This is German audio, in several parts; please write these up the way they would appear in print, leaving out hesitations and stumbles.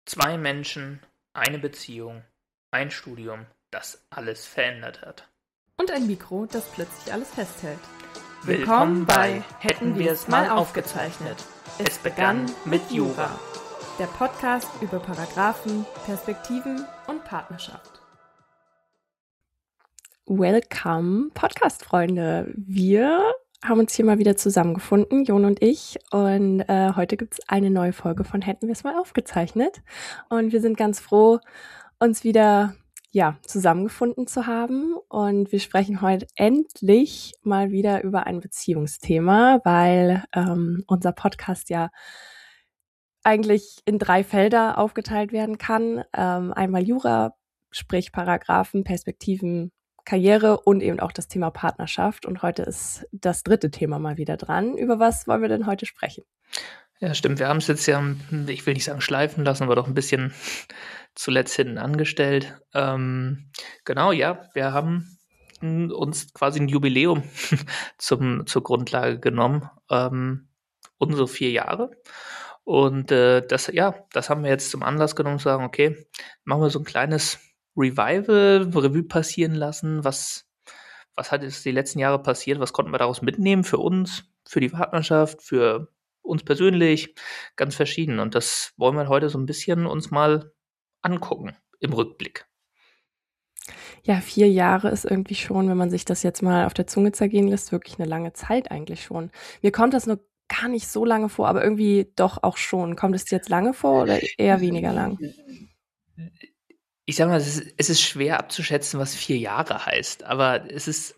Zwei Menschen, eine Beziehung, ein Studium, das alles verändert hat. Und ein Mikro, das plötzlich alles festhält. Willkommen bei Hätten wir es mal aufgezeichnet. Es begann mit Jura. Der Podcast über Paragraphen, Perspektiven und Partnerschaft. Welcome, Podcast-Freunde. Wir haben uns hier mal wieder zusammengefunden, Jon und ich. Und heute gibt es eine neue Folge von Hätten wir es mal aufgezeichnet. Und wir sind ganz froh, uns wieder zusammengefunden zu haben. Und wir sprechen heute endlich mal wieder über ein Beziehungsthema, weil unser Podcast ja eigentlich in 3 Felder aufgeteilt werden kann. Einmal Jura, sprich Paragraphen, Perspektiven, Karriere und eben auch das Thema Partnerschaft. Und heute ist das 3. Thema mal wieder dran. Über was wollen wir denn heute sprechen? Ja, stimmt. Wir haben es jetzt ja, ich will nicht sagen schleifen lassen, aber doch ein bisschen zuletzt hinten angestellt. Genau, ja, wir haben uns quasi ein Jubiläum zur Grundlage genommen. Unsere 4 Jahre. Und das haben wir jetzt zum Anlass genommen, zu sagen, okay, machen wir so ein kleines Revival, Revue passieren lassen. Was hat jetzt die letzten Jahre passiert? Was konnten wir daraus mitnehmen für uns, für die Partnerschaft, für uns persönlich? Ganz verschieden. Und das wollen wir heute so ein bisschen uns mal angucken im Rückblick. Ja, 4 Jahre ist irgendwie schon, wenn man sich das jetzt mal auf der Zunge zergehen lässt, wirklich eine lange Zeit eigentlich schon. Mir kommt das nur gar nicht so lange vor, aber irgendwie doch auch schon. Kommt es dir jetzt lange vor oder eher weniger lang? Ich sag mal, es ist schwer abzuschätzen, was 4 Jahre heißt, aber es ist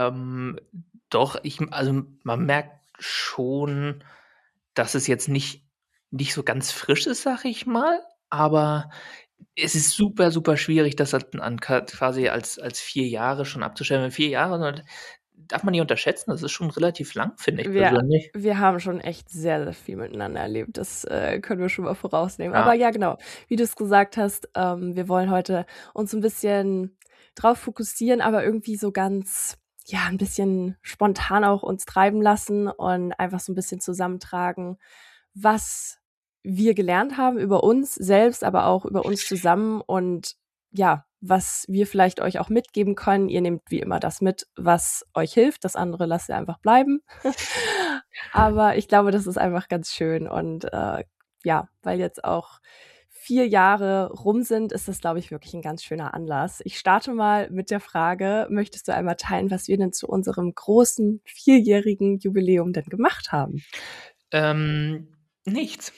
also man merkt schon, dass es jetzt nicht so ganz frisch ist, sag ich mal, aber es ist super, super schwierig, das quasi als 4 Jahre schon abzustellen. 4 Jahre darf man nicht unterschätzen, das ist schon relativ lang, finde ich persönlich. Wir haben schon echt sehr, sehr viel miteinander erlebt. Das können wir schon mal vorausnehmen. Ja. Aber ja, genau, wie du es gesagt hast, wir wollen heute uns ein bisschen drauf fokussieren, aber irgendwie so ganz, ein bisschen spontan auch uns treiben lassen und einfach so ein bisschen zusammentragen, was wir gelernt haben über uns selbst, aber auch über uns zusammen und was wir vielleicht euch auch mitgeben können. Ihr nehmt wie immer das mit, was euch hilft. Das andere lasst ihr einfach bleiben. Aber ich glaube, das ist einfach ganz schön. Und weil jetzt auch 4 Jahre rum sind, ist das, glaube ich, wirklich ein ganz schöner Anlass. Ich starte mal mit der Frage, möchtest du einmal teilen, was wir denn zu unserem großen 4-jährigen Jubiläum denn gemacht haben? Nichts.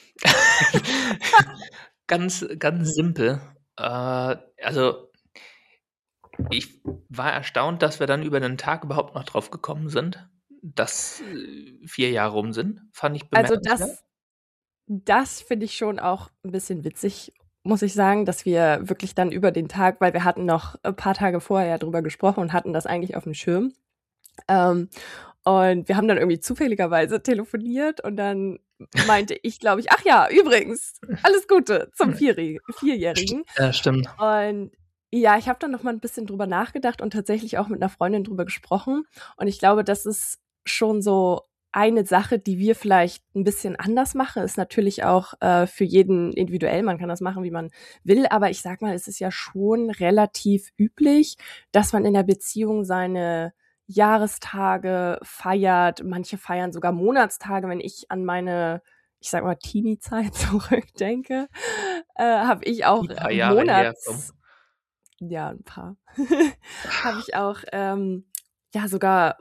Ganz, ganz simpel. Also ich war erstaunt, dass wir dann über den Tag überhaupt noch drauf gekommen sind, dass 4 Jahre rum sind. Fand ich Also bemerkenswert. das finde ich schon auch ein bisschen witzig, muss ich sagen, dass wir wirklich dann über den Tag, weil wir hatten noch ein paar Tage vorher ja drüber gesprochen und hatten das eigentlich auf dem Schirm. Und wir haben dann irgendwie zufälligerweise telefoniert und dann meinte ich, glaube ich, ach ja, übrigens, alles Gute zum 4-Jährigen. Ja, stimmt. Und ja, ich habe dann noch mal ein bisschen drüber nachgedacht und tatsächlich auch mit einer Freundin drüber gesprochen. Und ich glaube, das ist schon so eine Sache, die wir vielleicht ein bisschen anders machen, ist natürlich auch für jeden individuell. Man kann das machen, wie man will. Aber ich sag mal, es ist ja schon relativ üblich, dass man in der Beziehung seine Jahrestage feiert. Manche feiern sogar Monatstage. Wenn ich an meine, ich sag mal, Teenie-Zeit zurückdenke, habe ich auch Die paar Jahre her. Ja, ein paar. Habe ich auch sogar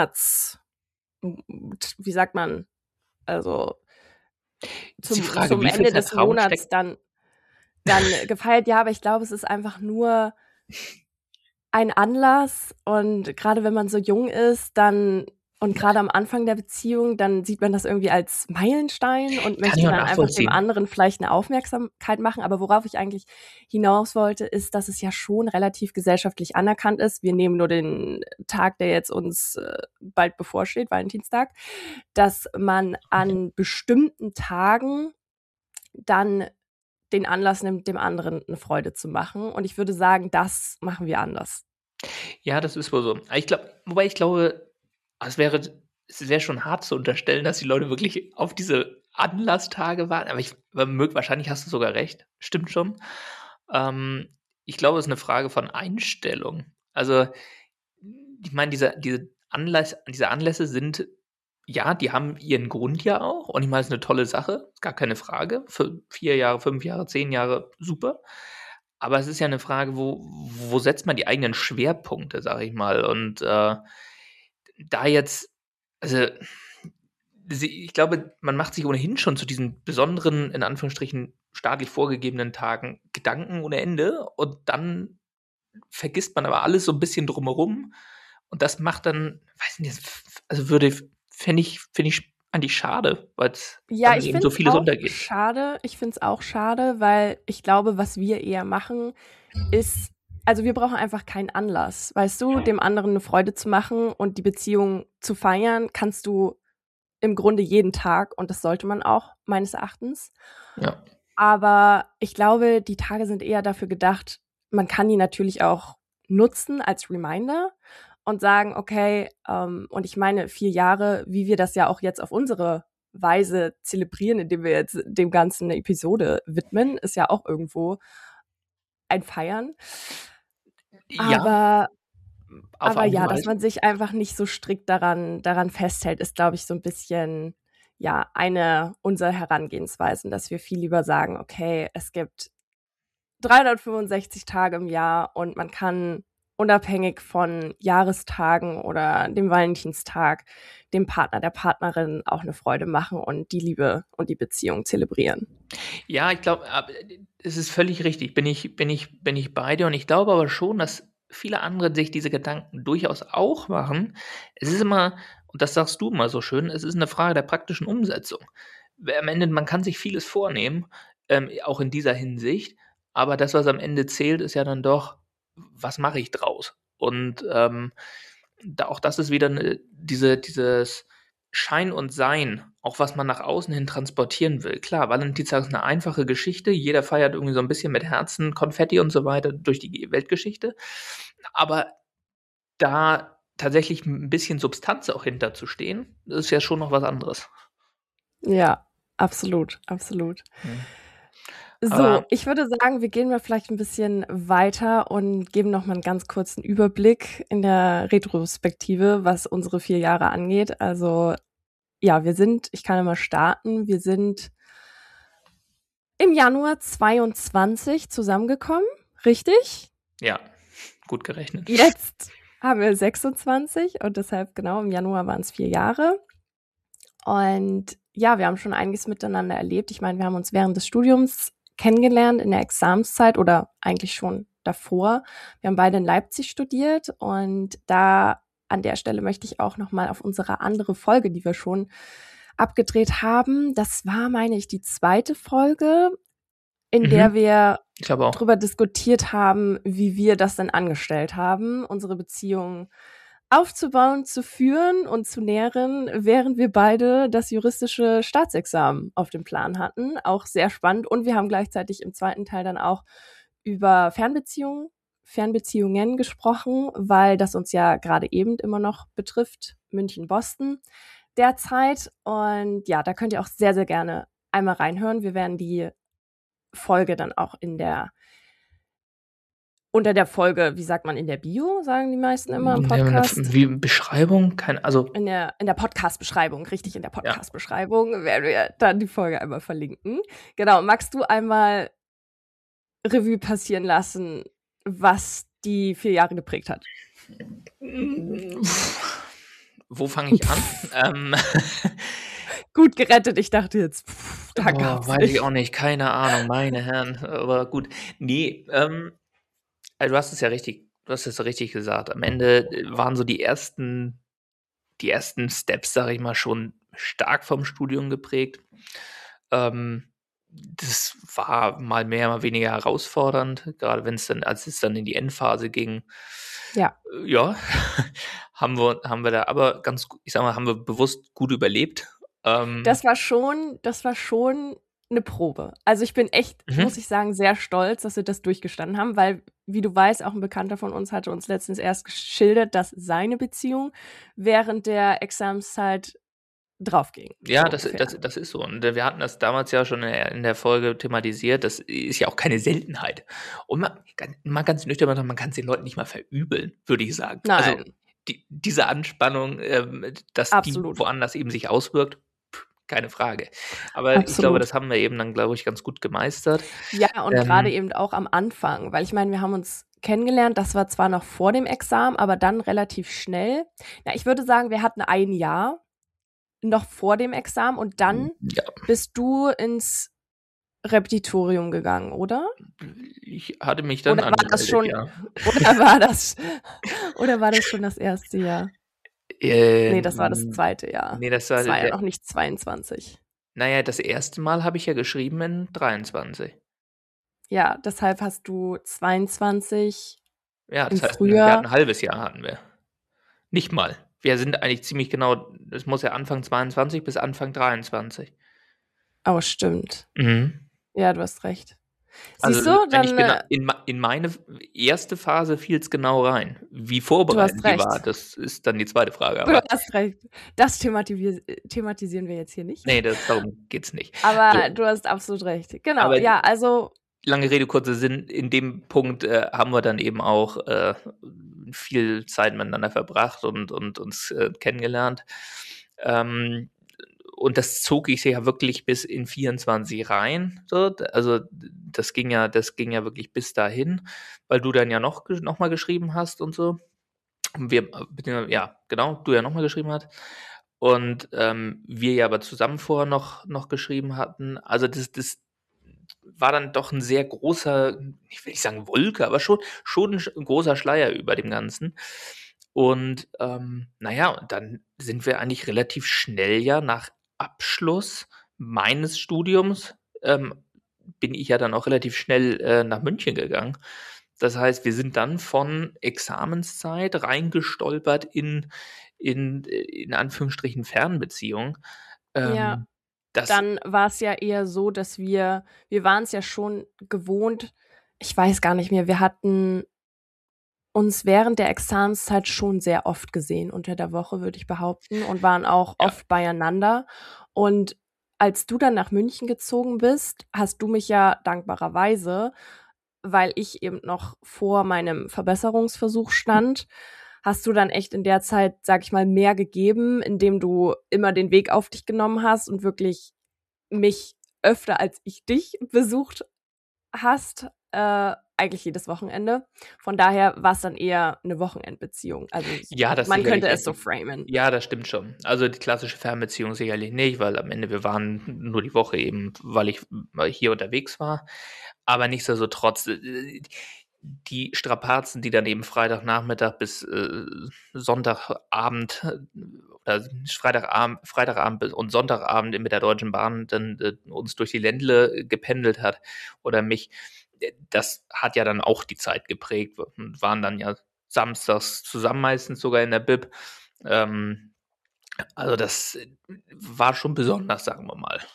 wie sagt man, also Ist die Frage, zum wie viel Ende des Vertrauen Monats steckt? dann gefeiert. Ja, aber ich glaube, es ist einfach nur ein Anlass und gerade wenn man so jung ist, dann und gerade am Anfang der Beziehung, dann sieht man das irgendwie als Meilenstein und Kann ich möchte auch dann einfach dem nachvollziehen. anderen vielleicht eine Aufmerksamkeit machen. Aber worauf ich eigentlich hinaus wollte, ist, dass es ja schon relativ gesellschaftlich anerkannt ist. Wir nehmen nur den Tag, der jetzt uns bald bevorsteht, Valentinstag, dass man an bestimmten Tagen dann den Anlass nimmt, dem anderen eine Freude zu machen. Und ich würde sagen, das machen wir anders. Ja, das ist wohl so. Ich glaube, es wäre schon hart zu unterstellen, dass die Leute wirklich auf diese Anlasstage waren, aber wahrscheinlich hast du sogar recht, stimmt schon. Ich glaube, es ist eine Frage von Einstellung. Also, ich meine, diese Anlässe sind ja, die haben ihren Grund ja auch und ich meine, es ist eine tolle Sache, ist gar keine Frage. Für 4 Jahre, 5 Jahre, 10 Jahre, super. Aber es ist ja eine Frage, wo setzt man die eigenen Schwerpunkte, sage ich mal. Und, da jetzt also ich glaube, man macht sich ohnehin schon zu diesen besonderen, in Anführungsstrichen, staatlich vorgegebenen Tagen Gedanken ohne Ende und dann vergisst man aber alles so ein bisschen drumherum und das macht dann, weiß nicht, also finde ich eigentlich schade, weil's Ja, dann ich eben finde so es vieles auch untergeht. schade. Ich finde es auch schade, weil ich glaube, was wir eher machen, ist, also wir brauchen einfach keinen Anlass. Weißt du, dem anderen eine Freude zu machen und die Beziehung zu feiern, kannst du im Grunde jeden Tag und das sollte man auch, meines Erachtens. Ja. Aber ich glaube, die Tage sind eher dafür gedacht, man kann die natürlich auch nutzen als Reminder und sagen, okay, und ich meine 4 Jahre, wie wir das ja auch jetzt auf unsere Weise zelebrieren, indem wir jetzt dem Ganzen eine Episode widmen, ist ja auch irgendwo ein Feiern. Ja, Aber auf eine ja, dass Weise. man sich einfach nicht so strikt daran festhält, ist, glaube ich, so ein bisschen, ja, eine unserer Herangehensweisen, dass wir viel lieber sagen: „Okay, es gibt 365 Tage im Jahr und man kann unabhängig von Jahrestagen oder dem Valentinstag dem Partner, der Partnerin auch eine Freude machen und die Liebe und die Beziehung zelebrieren." Ja, ich glaube, es ist völlig richtig. Bin ich bei dir und ich glaube aber schon, dass viele andere sich diese Gedanken durchaus auch machen. Es ist immer und das sagst du immer so schön, es ist eine Frage der praktischen Umsetzung. Am Ende man kann sich vieles vornehmen, auch in dieser Hinsicht, aber das, was am Ende zählt, ist ja dann doch: Was mache ich draus? Und, da auch das ist wieder 'ne dieses Schein und Sein, auch was man nach außen hin transportieren will. Klar, Valentinstag ist 'ne einfache Geschichte. Jeder feiert irgendwie so 'n bisschen mit Herzen, Konfetti und so weiter durch die Weltgeschichte. Aber da tatsächlich 'n bisschen Substanz auch hinter zu stehen, ist ja schon noch was anderes. Ja, absolut, absolut. Mhm. So, Aber ich würde sagen, wir gehen mal vielleicht ein bisschen weiter und geben noch mal 'n ganz kurzen Überblick in der Retrospektive, was unsere 4 Jahre angeht. Also, ja, ich kann ja mal starten. Wir sind im Januar 22 zusammengekommen, richtig? ja, gut gerechnet. Jetzt haben wir 26 und deshalb genau, im Januar waren's 4 Jahre. Und ja, wir haben schon einiges miteinander erlebt. Ich meine, wir haben uns während des Studiums kennengelernt in der Examenszeit oder eigentlich schon davor. Wir haben beide in Leipzig studiert und da an der Stelle möchte ich auch noch mal auf unsere andere Folge, die wir schon abgedreht haben. Das war, meine ich, die 2. Folge, in der Mhm, wir ich glaube auch. drüber diskutiert haben, wie wir das denn angestellt haben, unsere Beziehung aufzubauen, zu führen und zu nähren, während wir beide das juristische Staatsexamen auf dem Plan hatten. Auch sehr spannend. Und wir haben gleichzeitig im 2. Teil dann auch über Fernbeziehungen gesprochen, weil das uns ja gerade eben immer noch betrifft, München-Boston derzeit. Und ja, da könnt ihr auch sehr, sehr gerne einmal reinhören. Wir werden die Folge dann auch unter der Folge, wie sagt man, in der Bio, sagen die meisten immer im Ja, 'ne Podcast. wie Beschreibung? Also, In der Podcast-Beschreibung, richtig, in der ja. Podcast-Beschreibung werden wir dann die Folge einmal verlinken. Genau, magst du einmal Revue passieren lassen, was die 4 Jahre geprägt hat? Hm, wo fange ich an? Gut gerettet, ich dachte jetzt, da Oh, gab's weiß ich auch nicht. nicht, keine Ahnung, meine Herren, aber gut. Ne, du hast es ja richtig gesagt. Am Ende, waren so die ersten Steps, sage ich mal, schon stark vom Studium geprägt. Das war mal mehr, mal weniger herausfordernd, grade als es dann in die Endphase ging. Ja, Ja, haben wir da aber ganz gu ich sage mal, haben wir bewusst gut überlebt. Ähm, das war schon 'ne Probe. Also, ich bin echt, muss mhm. ich sagen, sehr stolz, dass wir das durchgestanden haben, weil, wie du weißt, auch 'n Bekannter von uns hatte uns letztens erst geschildert, dass seine Beziehung während der Examenszeit drauf ging. Ja, So das ungefähr. das ist so. Und, wir hatten das damals ja schon in der Folge thematisiert. Das ist ja auch keine Seltenheit. Und mal ganz nüchtern gesagt, man kann's den Leuten nicht mal verübeln, würde ich sagen. Also, Nein, diese Anspannung, dass die absolut. woanders eben sich auswirkt, keine Frage. Aber ich glaube, Absolut. das haben wir eben dann, glaube ich, ganz gut gemeistert. Ja, und gerade Ähm, eben auch am Anfang, weil ich meine, wir haben uns kennengelernt, das war zwar noch vor dem Examen, aber dann relativ schnell. Na, ich würde sagen, wir hatten ein Jahr noch vor dem Examen und dann ja, bist du ins Repetitorium gegangen, oder? ich hatte mich dann Oder war das angemeldet, schon ja. oder war das oder war das schon das erste Jahr? Ne, das war das Ähm, zweite Jahr. ne, das war Das war ja der noch nicht 22. na ja, das erste Mal habe ich ja geschrieben in 23. Ja, deshalb hast du 22 Ja, im das heißt, wir hatten Frühjahr 'n halbes Jahr hatten wir. Nicht mal. Wir sind eigentlich ziemlich genau, es muss ja Anfang 22 bis Anfang 23. oh, stimmt. Mhm. Ja, du hast recht. Also, Siehst du, eigentlich dann, genau in meine erste Phase fiel's genau rein. Wie du hast vorbereitend die war, recht. das ist dann die zweite Frage, Du aber hast recht. Das thematisieren wir jetzt hier nicht. ne, darum geht's nicht. Aber So, du hast absolut recht. Genau, aber ja, also lange Rede, kurzer Sinn, in dem Punkt, haben wir dann eben auch, viel Zeit miteinander verbracht und uns, kennengelernt. Ähm, und das zog ich ja wirklich bis in 24 rein, so. Also, das ging ja wirklich bis dahin, weil du dann ja noch mal geschrieben hast und so. Und ja, genau, du ja noch mal geschrieben hast. Und, wir ja aber zusammen vorher noch geschrieben hatten. Also, das war dann doch ein sehr großer, ich will nicht sagen Wolke, aber schon 'n großer Schleier über dem Ganzen. Und, na ja, und dann sind wir eigentlich relativ schnell ja nach Abschluss meines Studiums, bin ich ja dann auch relativ schnell, nach München gegangen. Das heißt, wir sind dann von Examenszeit reingestolpert in Anführungsstrichen Fernbeziehung. ja, Ähm, das dann war's ja eher so, dass wir waren's ja schon gewohnt, ich weiß gar nicht mehr, wir hatten uns während der Examenszeit schon sehr oft gesehen unter der Woche, würde ich behaupten, und waren auch ja. oft beieinander. Und als du dann nach München gezogen bist, hast du mich ja dankbarerweise, weil ich eben noch vor meinem Verbesserungsversuch stand, hast du dann echt in der Zeit, sage ich mal, mehr gegeben, indem du immer den Weg auf dich genommen hast und wirklich mich öfter als ich dich besucht hast, eigentlich jedes Wochenende. Von daher war's dann eher 'ne Wochenendbeziehung. Also, s Ja, das man sicherlich. könnte es so framen. Ja, das stimmt schon. Also, die klassische Fernbeziehung sicherlich nicht, weil am Ende wir waren nur die Woche eben, weil ich hier unterwegs war. Aber nichtsdestotrotz, die Strapazen, die dann eben Freitagnachmittag bis, Sonntagabend, oder Freitagabend bis und Sonntagabend mit der Deutschen Bahn dann, uns durch die Ländle gependelt hat oder mich, das hat ja dann auch die Zeit geprägt. Wir waren dann ja samstags zusammen, meistens sogar in der Bib. Ähm, also das, war schon besonders, sagen wir mal.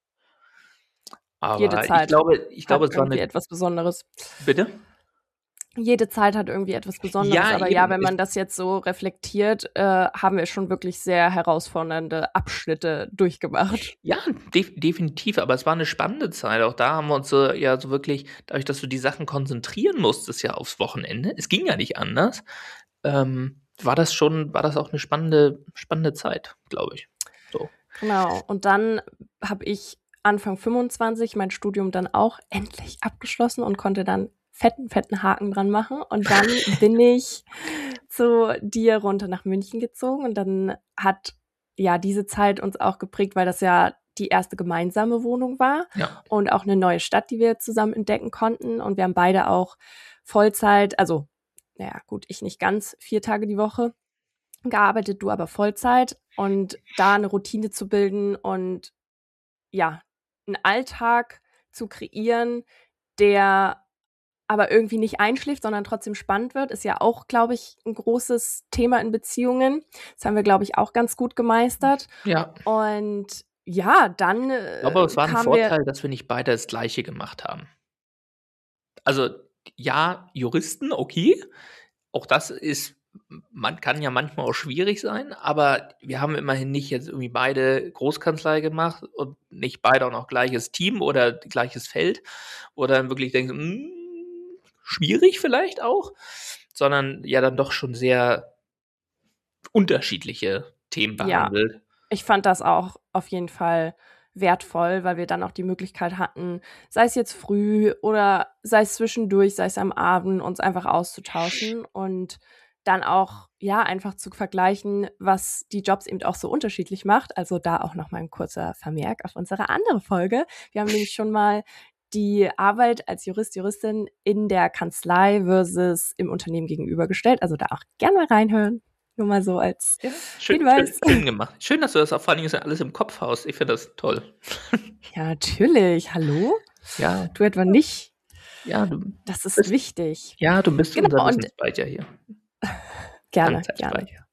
Jede Aber ich Zeit glaube ich hat glaube, es war irgendwie 'ne etwas Besonderes. bitte? Jede Zeit hat irgendwie etwas Besonderes, Ja, aber ja, eben. wenn man das jetzt so reflektiert, haben wir schon wirklich sehr herausfordernde Abschnitte durchgemacht. Ja, definitiv, aber es war 'ne spannende Zeit. Auch da haben wir uns, ja so wirklich, dadurch, dass du die Sachen konzentrieren musstest ja aufs Wochenende, es ging ja nicht anders, war das auch 'ne spannende Zeit, glaube ich. So. Genau. Und dann habe ich Anfang 25 mein Studium dann auch endlich abgeschlossen und konnte dann fetten Haken dran machen. Und dann bin ich zu dir runter nach München gezogen und dann hat ja diese Zeit uns auch geprägt, weil das ja die erste gemeinsame Wohnung war Ja, und auch eine neue Stadt, die wir zusammen entdecken konnten. Und wir haben beide auch Vollzeit, also, naja, gut, ich nicht ganz 4 Tage die Woche gearbeitet, du aber Vollzeit. Und da eine Routine zu bilden und ja, einen Alltag zu kreieren, der aber irgendwie nicht einschläft, sondern trotzdem spannend wird, ist ja auch, glaube ich, ein großes Thema in Beziehungen. Das haben wir, glaube ich, auch ganz gut gemeistert. ja. Und ja, dann, Ich glaube, es war 'n kamen wir Vorteil, dass wir nicht beide das Gleiche gemacht haben. Also, ja, Juristen, okay, auch das ist man kann ja manchmal auch schwierig sein, aber wir haben immerhin nicht jetzt irgendwie beide Großkanzlei gemacht und nicht beide auch noch gleiches Team oder gleiches Feld, wo dann wirklich denkst, schwierig vielleicht auch, sondern ja dann doch schon sehr unterschiedliche Themen Ja, behandelt. ich fand das auch auf jeden Fall wertvoll, weil wir dann auch die Möglichkeit hatten, sei es jetzt früh oder sei es zwischendurch, sei es am Abend, uns einfach auszutauschen und dann auch, ja, einfach zu vergleichen, was die Jobs eben auch so unterschiedlich macht. Also da auch noch mal ein kurzer Vermerk auf unsere andere Folge. Wir haben nämlich schon mal die Arbeit als Jurist, Juristin in der Kanzlei versus im Unternehmen gegenübergestellt. Also da auch gerne mal reinhören. Nur mal so als Ja, schön, Hinweis. schön gemacht. Schön, dass du das auch vor allen Dingen alles im Kopf hast. Ich finde das toll. Ja, natürlich. Hallo? Ja, Du etwa nicht? ja, Das ist bist, wichtig. ja, du bist Genau, unser und Wissensspeicher hier. gerne. Langzeitspeicher.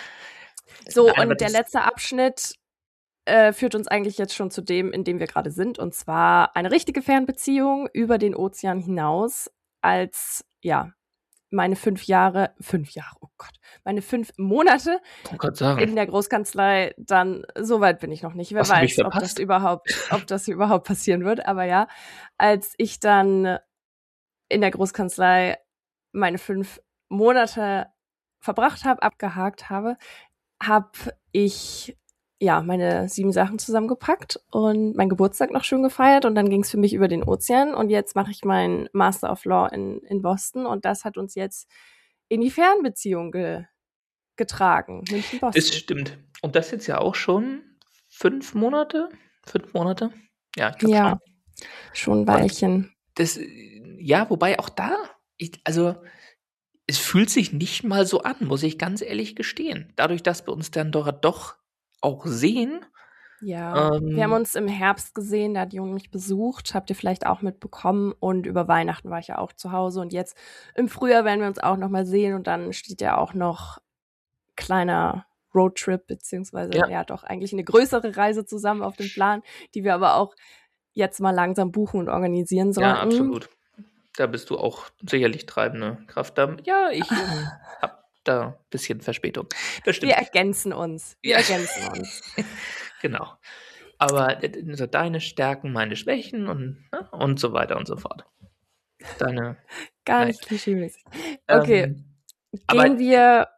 So, Nein, aber und der letzte Abschnitt führt uns eigentlich jetzt schon zu dem, in dem wir gerade sind, und zwar eine richtige Fernbeziehung über den Ozean hinaus als, ja, meine 5 Jahre, oh Gott, meine 5 Monate ich wollte gerade sagen, in der Großkanzlei, dann so weit bin ich noch nicht. Wer hast du mich weiß, ob das überhaupt passieren wird. Aber ja, als ich dann in der Großkanzlei meine 5 Monate verbracht habe, abgehakt habe, habe ich ja meine 7 Sachen zusammengepackt und meinen Geburtstag noch schön gefeiert und dann ging es für mich über den Ozean und jetzt mache ich meinen Master of Law in Boston und das hat uns jetzt in die Fernbeziehung getragen, das München-Boston. stimmt. Und das jetzt ja auch schon 5 Monate? 5 Monate? Ja, ich glaube schon. Ja, schon ein Und Weilchen. das, ja, wobei auch da, also es fühlt sich nicht mal so an, muss ich ganz ehrlich gestehen. Dadurch, dass wir uns dann doch auch sehen. Ja, wir haben uns im Herbst gesehen, da hat Jung mich besucht, habt ihr vielleicht auch mitbekommen und über Weihnachten war ich ja auch zu Hause und jetzt im Frühjahr werden wir uns auch noch mal sehen und dann steht ja auch noch kleiner Roadtrip beziehungsweise Ja, ja doch eigentlich eine größere Reise zusammen auf dem Plan, die wir aber auch jetzt mal langsam buchen und organisieren ja, sollten. absolut. Da bist du auch sicherlich treibende Kraft da. Ja, ich habe da ein bisschen Verspätung. Das Wir stimmt. ergänzen uns. Wir Ja, ergänzen uns. genau. Aber so deine Stärken, meine Schwächen und so weiter und so fort. Deine, Gar nein. nicht klischeemäßig. Okay, Aber gehen wir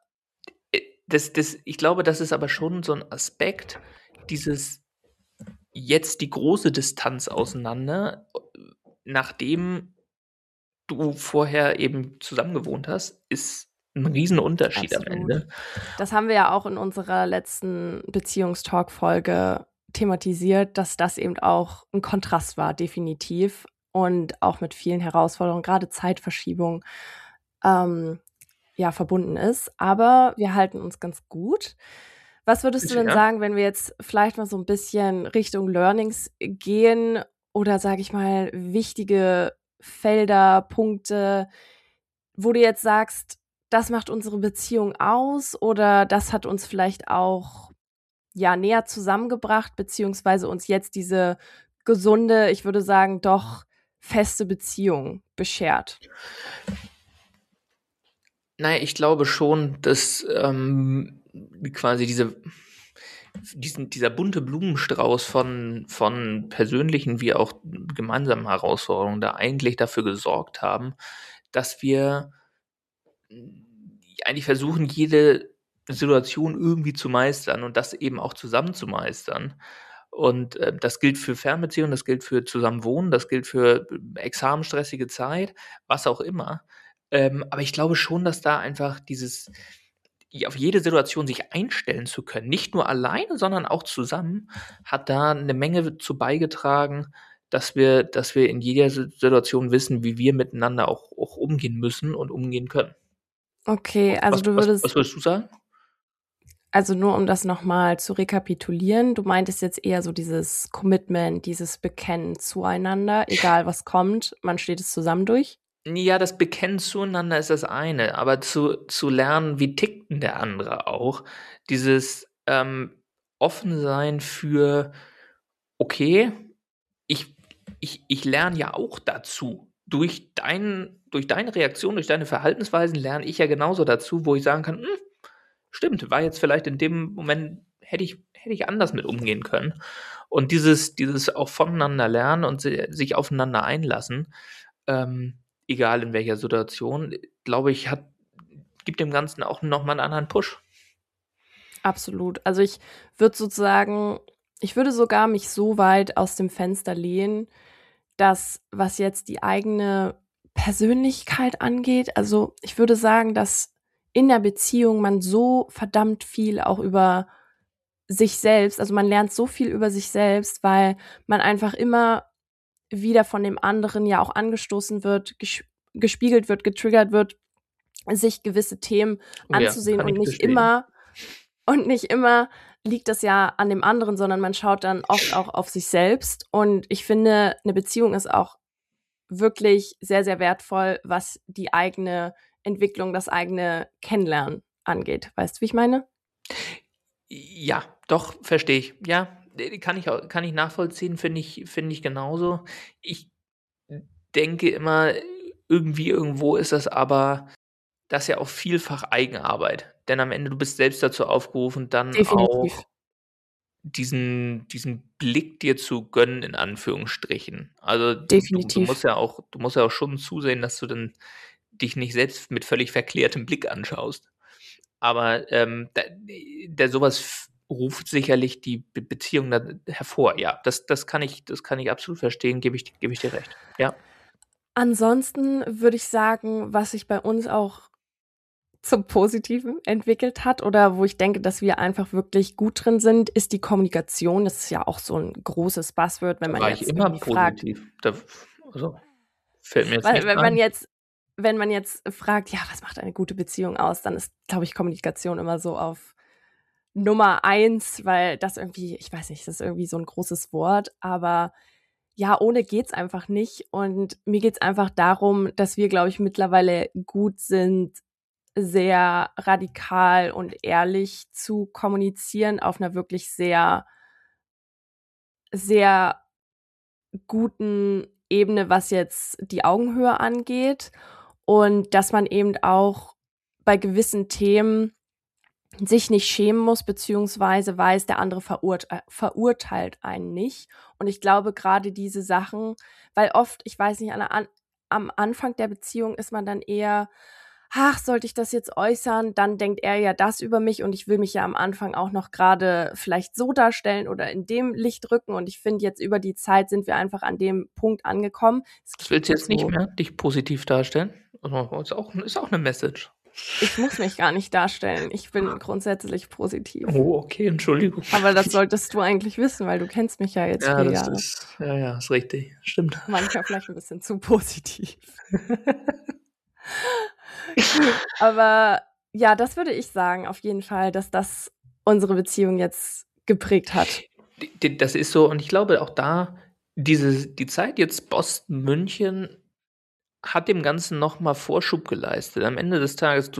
ich glaube, das ist aber schon so ein Aspekt, dieses jetzt die große Distanz auseinander, nachdem du vorher eben zusammen gewohnt hast, ist ein Riesenunterschied am absolut. Ende. Das haben wir ja auch in unserer letzten Beziehungstalk-Folge thematisiert, dass das eben auch ein Kontrast war, definitiv. Und auch mit vielen Herausforderungen, gerade Zeitverschiebung, ja, verbunden ist. Aber wir halten uns ganz gut. Was würdest du denn Ja. sagen, wenn wir jetzt vielleicht mal so ein bisschen Richtung Learnings gehen oder, sage ich mal, wichtige Felder, Punkte, wo du jetzt sagst, das macht unsere Beziehung aus oder das hat uns vielleicht auch, ja, näher zusammengebracht, beziehungsweise uns jetzt diese gesunde, ich würde sagen, doch feste Beziehung beschert? Nein, ich glaube schon, dass quasi dieser bunte Blumenstrauß von persönlichen wie auch gemeinsamen Herausforderungen da eigentlich dafür gesorgt haben, dass wir eigentlich versuchen, jede Situation irgendwie zu meistern und das eben auch zusammen zu meistern. Und das gilt für Fernbeziehungen, das gilt für Zusammenwohnen, das gilt für examenstressige Zeit, was auch immer. Aber ich glaube schon, dass da einfach auf jede Situation sich einstellen zu können, nicht nur alleine, sondern auch zusammen, hat da eine Menge zu beigetragen, dass wir in jeder Situation wissen, wie wir miteinander auch umgehen müssen und umgehen können. Okay, also Was würdest du sagen? also nur um das noch mal zu rekapitulieren, du meintest jetzt eher so dieses Commitment, dieses Bekennen zueinander, egal was kommt, man steht es zusammen durch? Ja, das Bekennen zueinander ist das eine, aber zu lernen, wie tickt denn der andere auch, dieses, Offensein für: „Okay, ich ich lerne ja auch dazu. durch deine Reaktion, durch deine Verhaltensweisen lerne ich ja genauso dazu, wo ich sagen kann, stimmt, war jetzt vielleicht in dem Moment, hätte ich anders mit umgehen können. Und dieses auch voneinander lernen und sich aufeinander einlassen, egal in welcher Situation, glaube ich, gibt dem Ganzen auch nochmal einen anderen Push. Absolut. Also ich würde sogar mich so weit aus dem Fenster lehnen, dass was jetzt die eigene Persönlichkeit angeht, also ich würde sagen, dass in der Beziehung man so verdammt viel auch über sich selbst, also man lernt so viel über sich selbst, weil man einfach immer wieder von dem anderen ja auch angestoßen wird, gespiegelt wird, getriggert wird, sich gewisse Themen Oh ja, anzusehen kann ich bestätigen. und nicht immer liegt das ja an dem anderen, sondern man schaut dann oft auch auf sich selbst. Und ich finde, eine Beziehung ist auch wirklich sehr, sehr wertvoll, was die eigene Entwicklung, das eigene Kennenlernen angeht. Weißt du, wie ich meine? Ja, doch, verstehe ich. Ja, kann ich nachvollziehen, finde ich genauso. Ich denke immer, irgendwie irgendwo ist das ja auch vielfach Eigenarbeit. Denn am Ende, du bist selbst dazu aufgerufen, dann Definitiv, auch diesen Blick dir zu gönnen, in Anführungsstrichen. Also, definitiv. du musst ja auch schon zusehen, dass du dann dich nicht selbst mit völlig verklärtem Blick anschaust. Aber, da so ruft sicherlich die Beziehung dann hervor. Ja, das kann ich absolut verstehen, gebe ich dir recht. Ja. Ansonsten würde ich sagen, was sich bei uns auch zum Positiven entwickelt hat oder wo ich denke, dass wir einfach wirklich gut drin sind, ist die Kommunikation. Das ist ja auch so 'n großes Buzzword, wenn Da man war ich jetzt immer irgendwie fragt, positiv. Also, fällt mir jetzt weil nichts ein. wenn man jetzt fragt: „Ja, was macht eine gute Beziehung aus?", dann ist, glaube ich, Kommunikation immer so auf Nummer eins, weil das irgendwie, ich weiß nicht, das ist irgendwie so 'n großes Wort, aber ja, ohne geht's einfach nicht. Und mir geht's einfach darum, dass wir, glaube ich, mittlerweile gut sind, sehr radikal und ehrlich zu kommunizieren auf 'ner wirklich sehr, sehr guten Ebene, was jetzt die Augenhöhe angeht. Und dass man eben auch bei gewissen Themen sich nicht schämen muss, beziehungsweise weiß, der andere verurteilt einen nicht. Und ich glaube, grade diese Sachen, weil oft, ich weiß nicht, am Anfang der Beziehung ist man dann eher: „Ach, sollte ich das jetzt äußern? Dann denkt er ja das über mich und ich will mich ja am Anfang auch noch grade vielleicht so darstellen oder in dem Licht rücken." Und ich finde, jetzt über die Zeit sind wir einfach an dem Punkt angekommen. Es Das klingt willst du jetzt jetzt nicht so, mehr dich positiv darstellen? Also, ist auch 'ne Message. ich muss mich gar nicht darstellen. Ich bin grundsätzlich positiv. Oh, okay, Entschuldigung. Aber das solltest du eigentlich wissen, weil du kennst mich ja jetzt Ja, 4 das Jahre. ist ja, ja, ist richtig. Stimmt. Manchmal vielleicht 'n bisschen zu positiv. Gut, aber ja, das würde ich sagen auf jeden Fall, dass das unsere Beziehung jetzt geprägt hat. Das ist so und ich glaube auch da, die Zeit jetzt Boston, München hat dem Ganzen noch mal Vorschub geleistet. Am Ende des Tages,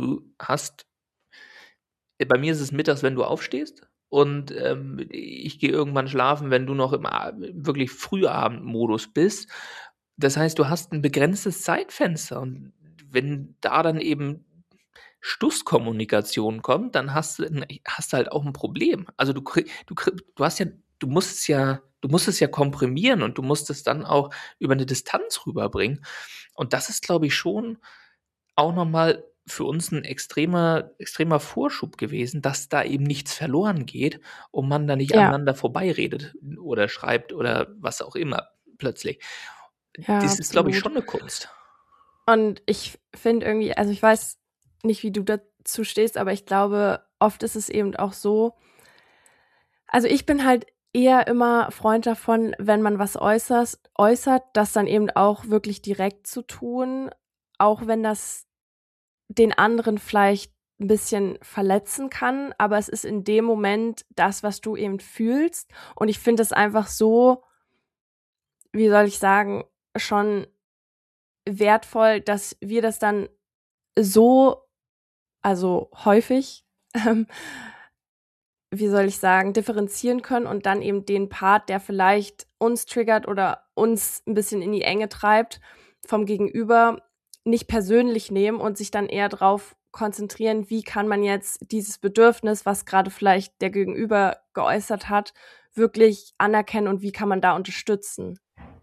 bei mir ist es mittags, wenn du aufstehst und, ich gehe irgendwann schlafen, wenn du noch im wirklich Frühabendmodus bist. Das heißt, du hast 'n begrenztes Zeitfenster und wenn da dann eben Stusskommunikation kommt, dann hast du halt auch 'n Problem. Also, du hast ja du musst es ja komprimieren und du musst es dann auch über 'ne Distanz rüberbringen. Und das ist, glaube ich, schon auch noch mal für uns 'n extremer Vorschub gewesen, dass da eben nichts verloren geht und man da nicht Ja, aneinander vorbeiredet oder schreibt oder was auch immer plötzlich. ja, Das ist, glaube ich, absolut. schon 'ne Kunst. Und ich finde irgendwie, also, ich weiß nicht, wie du dazu stehst, aber ich glaube, oft ist es eben auch so, also, ich bin halt eher immer Freund davon, wenn man was äußert, das dann eben auch wirklich direkt zu tun, auch wenn das den anderen vielleicht 'n bisschen verletzen kann, aber es ist in dem Moment das, was du eben fühlst. Und ich finde es einfach so, wie soll ich sagen, schon wertvoll, dass wir das dann so, also häufig, ähm, wie soll ich sagen, differenzieren können und dann eben den Part, der vielleicht uns triggert oder uns 'n bisschen in die Enge treibt, vom Gegenüber nicht persönlich nehmen und sich dann eher drauf konzentrieren, wie kann man jetzt dieses Bedürfnis, was gerade vielleicht der Gegenüber geäußert hat, wirklich anerkennen und wie kann man da unterstützen?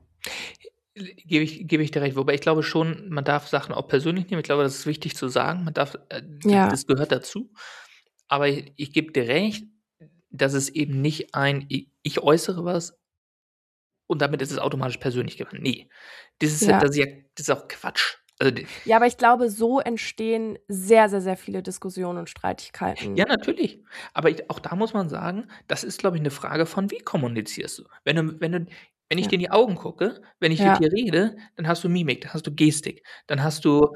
Gebe ich dir recht. Wobei ich glaube schon, man darf Sachen auch persönlich nehmen. Ich glaube, das ist wichtig zu sagen. Man darf, Ja, das gehört dazu. Aber ich gebe dir recht, dass es eben nicht ich äußere was und damit ist es automatisch persönlich gemeint. Ne, ja. das ist auch Quatsch. Also, d Ja, aber ich glaube, so entstehen sehr, sehr, sehr viele Diskussionen und Streitigkeiten. Ja, natürlich. Aber auch da muss man sagen, das ist, glaube ich, 'ne Frage von wie kommunizierst du? Wenn ich Ja, dir in die Augen gucke, wenn ich mit ja. dir rede, dann hast du Mimik, dann hast du Gestik, dann hast du,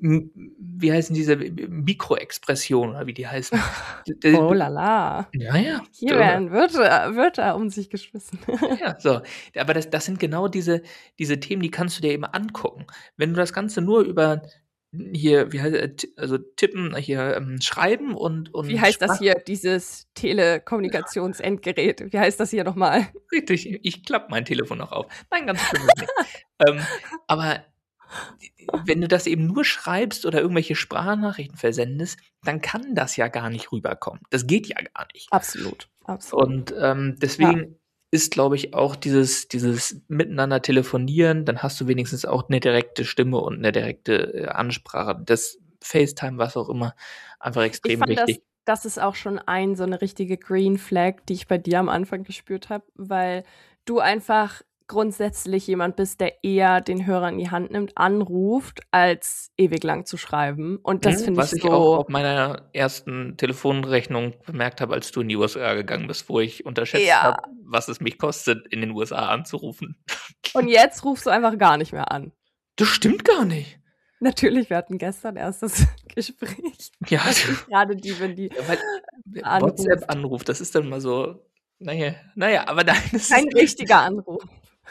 wie heißen diese Mikroexpressionen oder wie die heißen? D Oh d la la. Ja, ja, Hier werden Wörter um sich geschmissen. ja, so. Aber das sind genau diese Themen, die kannst du dir eben angucken. Wenn du das Ganze nur über hier, wie heißt also tippen, hier, schreiben Wie und heißt das Sprach hier, dieses Telekommunikationsendgerät? Wie heißt das hier noch mal? richtig, ich klappe mein Telefon noch auf. Nein, ganz schlimm ist nicht. Ähm, aber wenn du das eben nur schreibst oder irgendwelche Sprachnachrichten versendest, dann kann das ja gar nicht rüberkommen. Das geht ja gar nicht. Absolut, absolut. Und, Ja. deswegen ist, glaube ich, auch dieses Miteinander telefonieren, dann hast du wenigstens auch 'ne direkte Stimme und 'ne direkte, Ansprache. Das FaceTime, was auch immer, einfach Ich extrem fand, wichtig. das ist auch schon so 'ne richtige Green Flag, die ich bei dir am Anfang gespürt habe, weil du einfach grundsätzlich jemand bist, der eher den Hörer in die Hand nimmt, anruft, als ewig lang zu schreiben. Und das finde ich Was ich auch so auf meiner ersten Telefonrechnung bemerkt habe, als du in die USA gegangen bist, wo ich unterschätzt ja. habe, was es mich kostet, in den USA anzurufen. Und jetzt rufst du einfach gar nicht mehr an. Das stimmt gar nicht. Natürlich, wir hatten gestern erst das Gespräch, Ja, dass ich grade die wenn die ja, weil anruft. WhatsApp-Anruf, das ist dann mal so, na ja, aber nein, es Kein ist richtiger Anruf.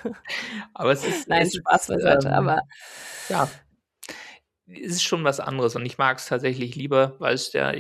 aber Nein, Spaß beiseite, aber ja, es ist schon was anderes und ich mag's tatsächlich lieber, weil's ja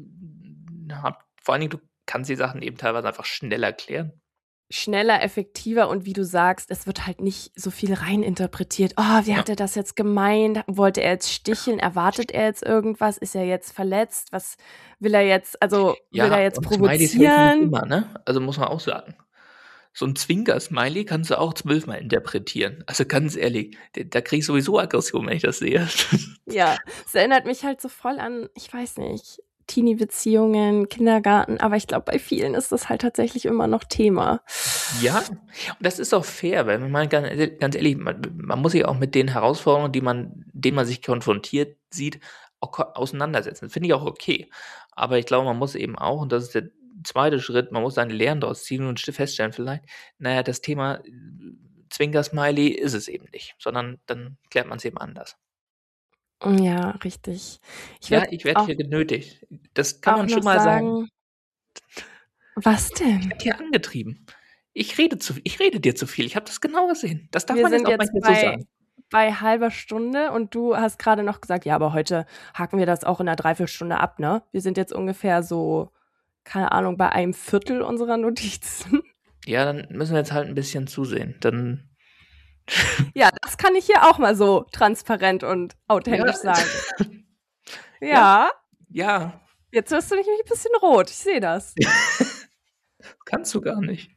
habe vor allen Dingen, du kannst die Sachen eben teilweise einfach schnell erklären. schneller, effektiver und wie du sagst, es wird halt nicht so viel reininterpretiert. „Oh, wie Ja. hat er das jetzt gemeint? Wollte er jetzt sticheln? Erwartet er jetzt irgendwas? Ist er jetzt verletzt? Was will er jetzt will er Ja, jetzt und Smileys helfen nicht provozieren?“ immer, ne? Also, muss man auch sagen. So 'n Zwinker-Smiley kannst du auch 12-mal interpretieren. Also, ganz ehrlich, da kriege ich sowieso Aggression, wenn ich das sehe. Ja, es erinnert mich halt so voll an, ich weiß nicht, Teenie-Beziehungen, Kindergarten, aber ich glaube, bei vielen ist das halt tatsächlich immer noch Thema. Ja, und das ist auch fair, weil wenn man ganz ehrlich, man muss sich auch mit den Herausforderungen, denen man sich konfrontiert sieht, auch auseinandersetzen. Finde ich auch okay. Aber ich glaube, man muss eben auch, und das ist der zweite Schritt, man muss seine Lehren daraus ziehen und feststellen vielleicht, na ja, das Thema, Zwinker-Smiley ist es eben nicht, sondern dann klärt man's eben anders. Ja, richtig. Ich Ja, würde ich werde auch hier genötigt. Das kann auch man noch schon mal sagen. sagen was Ich denn? werde hier angetrieben. Ich rede dir zu viel. Ich habe das genau gesehen. Das darf Wir man jetzt sind auch jetzt manchmal so sagen. bei halber Stunde und du hast grade noch gesagt: „Ja, aber heute haken wir das auch in 'ner Dreiviertelstunde ab“, ne? Wir sind jetzt ungefähr so, keine Ahnung, bei 1/4 unserer Notizen. Ja, dann müssen wir jetzt halt 'n bisschen zusehen. Dann Ja, das kann ich hier auch mal so transparent und ja, authentisch sagen. ja, Ja, ja, jetzt wirst du nämlich 'n bisschen rot. Ich sehe das. kannst du gar nicht.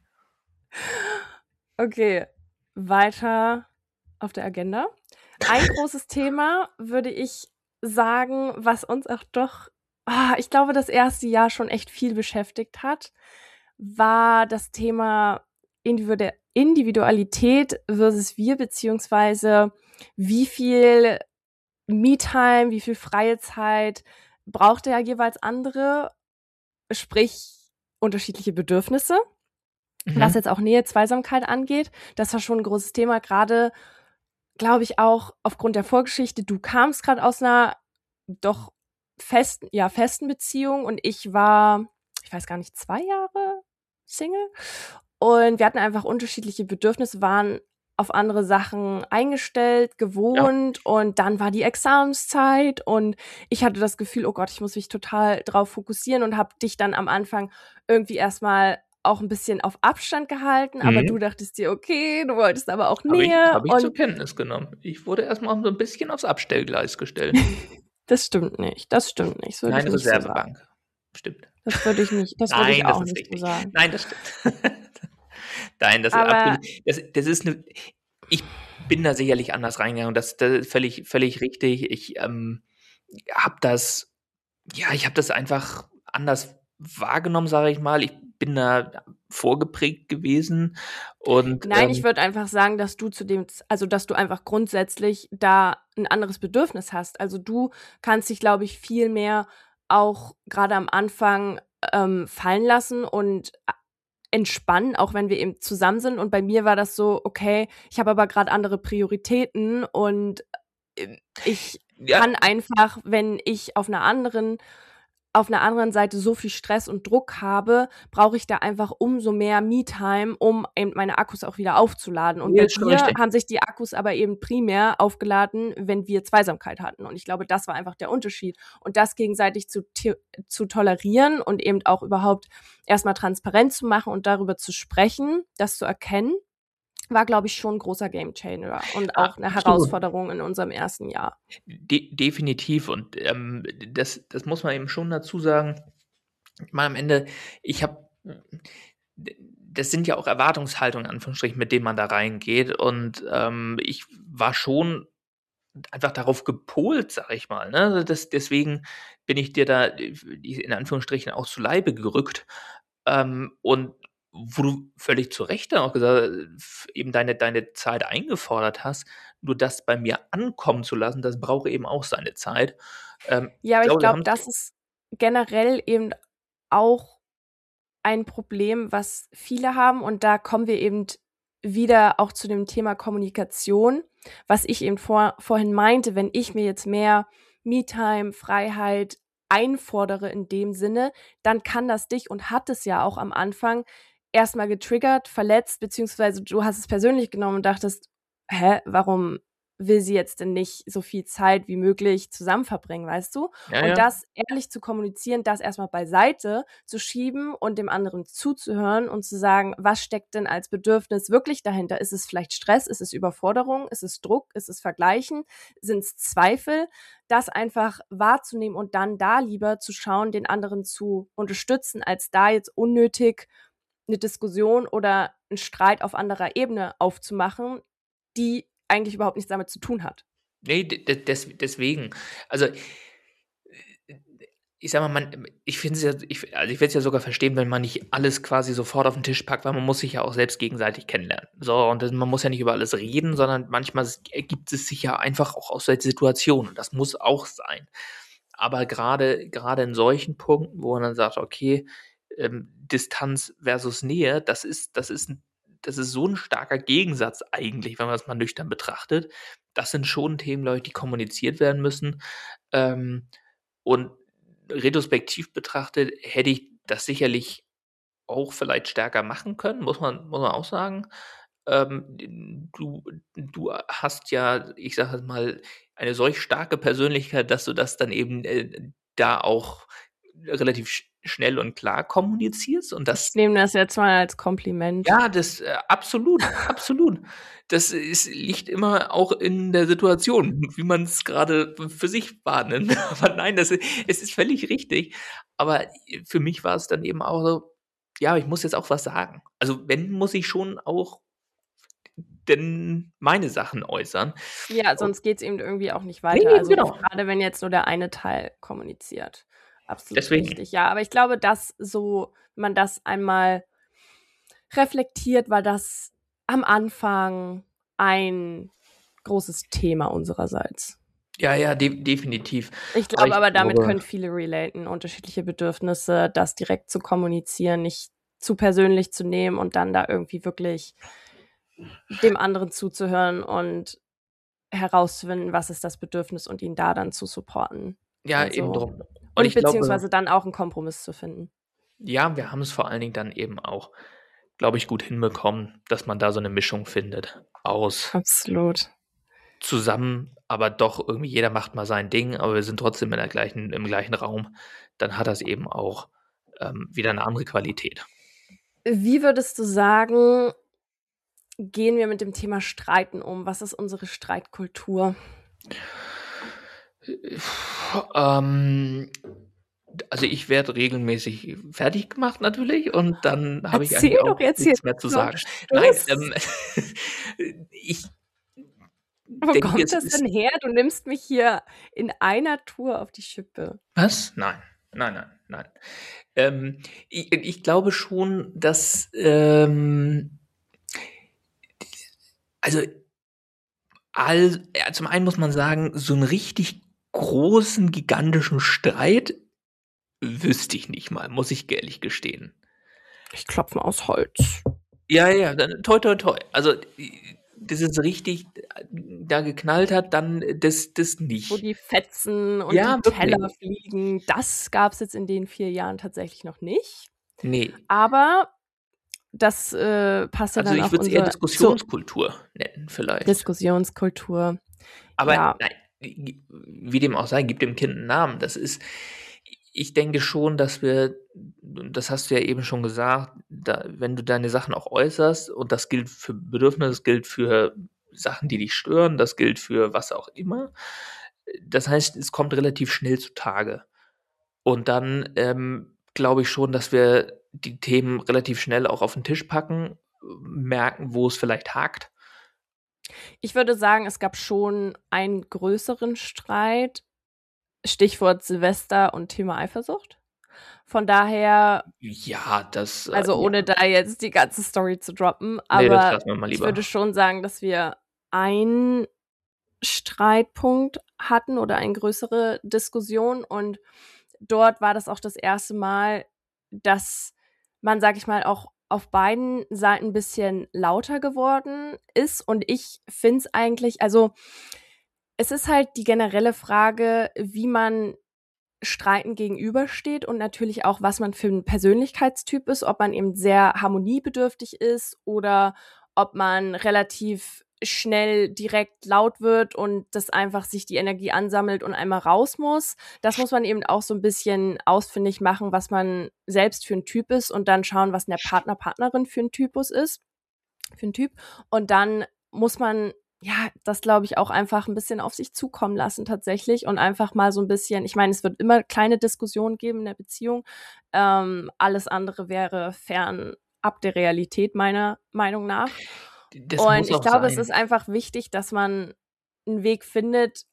Okay, weiter auf der Agenda. Ein großes Thema, würde ich sagen, was uns auch doch, ich glaube, das erste Jahr schon echt viel beschäftigt hat, war das Thema Individualität versus wir, beziehungsweise wie viel Me-Time, wie viel freie Zeit braucht der jeweils andere, sprich unterschiedliche Bedürfnisse. Was Mhm. jetzt auch Nähe, Zweisamkeit angeht, das war schon 'n großes Thema, grade, glaube ich, auch aufgrund der Vorgeschichte. Du kamst grad aus 'ner doch festen Beziehung und ich war, ich weiß gar nicht, 2 Jahre Single und wir hatten einfach unterschiedliche Bedürfnisse, waren auf andere Sachen eingestellt, Ja, gewohnt und dann war die Examenszeit und ich hatte das Gefühl: „Oh Gott, ich muss mich total drauf fokussieren“ und habe dich dann am Anfang irgendwie erst mal auch ein bisschen auf Abstand gehalten, aber du Mhm. dachtest dir: „Okay“, du wolltest aber auch Habe ich Nähe habe ich zur und Kenntnis genommen. Ich wurde erst mal so 'n bisschen aufs Abstellgleis gestellt. das stimmt nicht, das stimmt nicht, das würde ich Nein, nicht so sagen. Reservebank. Stimmt. Das würde ich Nein, das auch ist nicht so richtig. sagen. Nein, das stimmt. Nein, das ist Aber absolut das ist 'ne ich bin da sicherlich anders reingegangen. Das völlig richtig. Habe das ich habe das einfach anders wahrgenommen, sage ich mal. Ich bin da vorgeprägt gewesen und, nein, ich würde einfach sagen, dass du dass du einfach grundsätzlich da 'n anderes Bedürfnis hast. Also, du kannst dich, glaube ich, viel mehr auch grade am Anfang, fallen lassen und entspannen, auch wenn wir eben zusammen sind. Und bei mir war das so: „Okay, ich habe aber grad andere Prioritäten und, ich ja, kann einfach, wenn ich auf 'ner anderen Seite so viel Stress und Druck habe, brauche ich da einfach umso mehr Me-Time, um eben meine Akkus auch wieder aufzuladen. Und ne, bei ist schon dir richtig. haben sich die Akkus aber eben primär aufgeladen, wenn wir Zweisamkeit hatten. Und ich glaube, das war einfach der Unterschied. Und das gegenseitig zu tolerieren und eben auch überhaupt erst mal transparent zu machen und darüber zu sprechen, das zu erkennen, war, glaube ich, schon 'n großer Gamechanger und auch 'ne Absolut. Herausforderung in unserem ersten Jahr. Definitiv und, das muss man eben schon dazu sagen. Ich meine, am Ende ich habe das sind ja auch Erwartungshaltungen in Anführungsstrichen, mit denen man da reingeht und, ich war schon einfach darauf gepolt, sage ich mal, ne? Also, deswegen bin ich dir da, in Anführungsstrichen auch zu Leibe gerückt, und wo du völlig zu Recht dann auch eben deine Zeit eingefordert hast, nur das bei mir ankommen zu lassen, das braucht eben auch seine Zeit. Ja, Ich aber ich glaube, wir glaube, haben's das ist generell eben auch ein Problem, was viele haben und da kommen wir eben wieder auch zu dem Thema Kommunikation, was ich eben vorhin meinte, wenn ich mir jetzt mehr Me-Time, Freiheit einfordere in dem Sinne, dann kann das dich und hat es ja auch am Anfang erst mal getriggert, verletzt, beziehungsweise du hast es persönlich genommen und dachtest: „Hä, warum will sie jetzt denn nicht so viel Zeit wie möglich zusammen verbringen“, weißt du? ja, Und ja. das ehrlich zu kommunizieren, das erst mal beiseite zu schieben und dem anderen zuzuhören und zu sagen: „Was steckt denn als Bedürfnis wirklich dahinter? Ist es vielleicht Stress? Ist es Überforderung? Ist es Druck? Ist es Vergleichen? Sind's Zweifel?“ Das einfach wahrzunehmen und dann da lieber zu schauen, den anderen zu unterstützen, als da jetzt unnötig 'ne Diskussion oder 'n Streit auf anderer Ebene aufzumachen, die eigentlich überhaupt nichts damit zu tun hat. Ne, deswegen. Also, ich sage mal, ich finde es ja ich würde es ja sogar verstehen, wenn man nicht alles quasi sofort auf den Tisch packt, weil man muss sich ja auch selbst gegenseitig kennenlernen. So, und man muss ja nicht über alles reden, sondern manchmal ergibt es sich ja einfach auch aus der Situation und das muss auch sein. Aber gerade in solchen Punkten, wo man dann sagt: „Okay, Distanz versus Nähe“, das ist so ein starker Gegensatz eigentlich, wenn man es mal nüchtern betrachtet. Das sind schon Themen, glaube ich, die kommuniziert werden müssen. Ähm, und retrospektiv betrachtet hätte ich das sicherlich auch vielleicht stärker machen können, muss man auch sagen. Du hast ja, ich sage jetzt mal, eine solch starke Persönlichkeit, dass du das dann eben, da auch relativ schnell und klar kommunizierst und Ich das nehme das jetzt mal als Kompliment. ja, absolut, absolut. Liegt immer auch in der Situation, wie man es gerade für sich wahrnimmt. Aber nein, es ist völlig richtig. Aber, für mich war es dann eben auch so: „Ja, ich muss jetzt auch was sagen.“ Also, wenn, muss ich schon auch denn meine Sachen äußern. Ja, Und sonst geht's eben irgendwie auch nicht ne, weiter. eben Also, genau. grade wenn jetzt nur der eine Teil kommuniziert. Absolut Deswegen. richtig. Ja, aber ich glaube, dass so wenn man das einmal reflektiert, war das am Anfang ein großes Thema unsererseits. Ja, ja, definitiv. Ich Aber glaube ich aber, damit glaube können viele relaten, unterschiedliche Bedürfnisse, das direkt zu kommunizieren, nicht zu persönlich zu nehmen und dann da irgendwie wirklich dem anderen zuzuhören und herauszufinden, was ist das Bedürfnis und ihn da dann zu supporten. ja, eben Also drum. Und und ich glaube beziehungsweise dann auch 'n Kompromiss zu finden. ja, wir haben es vor allen Dingen dann eben auch, glaube ich, gut hinbekommen, dass man da so 'ne Mischung findet aus Absolut. zusammen, aber doch irgendwie jeder macht mal sein Ding, aber wir sind trotzdem im gleichen Raum. Dann hat das eben auch, wieder 'ne andere Qualität. Wie würdest du sagen, gehen wir mit dem Thema Streiten um? Was ist unsere Streitkultur? Ähm, also ich werde regelmäßig fertig gemacht natürlich und dann habe ich Erzähl eigentlich doch auch jetzt hier nichts mehr zu so am sagen. Nein, Stuss. ich Wo denke, kommt es das ist denn her? Du nimmst mich hier in einer Tour auf die Schippe. was? Nein, nein, nein, nein. Ich glaube schon, dass, also zum einen muss man sagen, so einen richtig großen, gigantischen Streit wüsste ich nicht mal, muss ich ehrlich gestehen. Ich klopfe aus Holz. Ja, ja, dann toi, toi, toi. Also, dass es richtig da geknallt hat, dann das Wo nicht. die Fetzen und Ja, die wirklich. Teller fliegen, das gab's jetzt in den 4 Jahren tatsächlich noch nicht. Ne. Aber das, passt ja Also, dann ich auf würde es eher unser zur Diskussionskultur nennen vielleicht. Diskussionskultur. Aber Ja. nein, wie dem auch sei, gib dem Kind 'n Namen. Das ist ich denke schon, dass wir das hast du ja eben schon gesagt, da wenn du deine Sachen auch äußerst und das gilt für Bedürfnisse, das gilt für Sachen, die dich stören, das gilt für was auch immer. Das heißt, es kommt relativ schnell zutage. Und dann, glaube ich schon, dass wir die Themen relativ schnell auch auf 'n Tisch packen, merken, wo es vielleicht hakt. Ich würde sagen, es gab schon einen größeren Streit, Stichwort Silvester und Thema Eifersucht. Von daher, Ja, das, also ja. ohne da jetzt die ganze Story zu droppen, Ne, das aber lassen wir mal ich würde lieber. schon sagen, dass wir einen Streitpunkt hatten oder eine größere Diskussion und dort war das auch das erste Mal, dass man, sage ich mal, auch auf beiden Seiten 'n bisschen lauter geworden ist und ich finde es eigentlich, also, es ist halt die generelle Frage, wie man Streiten gegenübersteht und natürlich auch, was man für 'n Persönlichkeitstyp ist, ob man eben sehr harmoniebedürftig ist oder ob man relativ schnell direkt laut wird und das einfach sich die Energie ansammelt und einmal raus muss. Das muss man eben auch so 'n bisschen ausfindig machen, was man selbst für 'n Typ ist und dann schauen, was 'n der Partner, Partnerin für 'n Typus ist für 'n Typ. Und dann muss man, ja, das glaube ich auch einfach 'n bisschen auf sich zukommen lassen tatsächlich und einfach mal so 'n bisschen, ich meine, es wird immer kleine Diskussionen geben in der Beziehung. Alles andere wäre fernab der Realität meiner Meinung nach. Das Und muss ich auch glaube, es ist sein. einfach wichtig, dass man 'n Weg findet,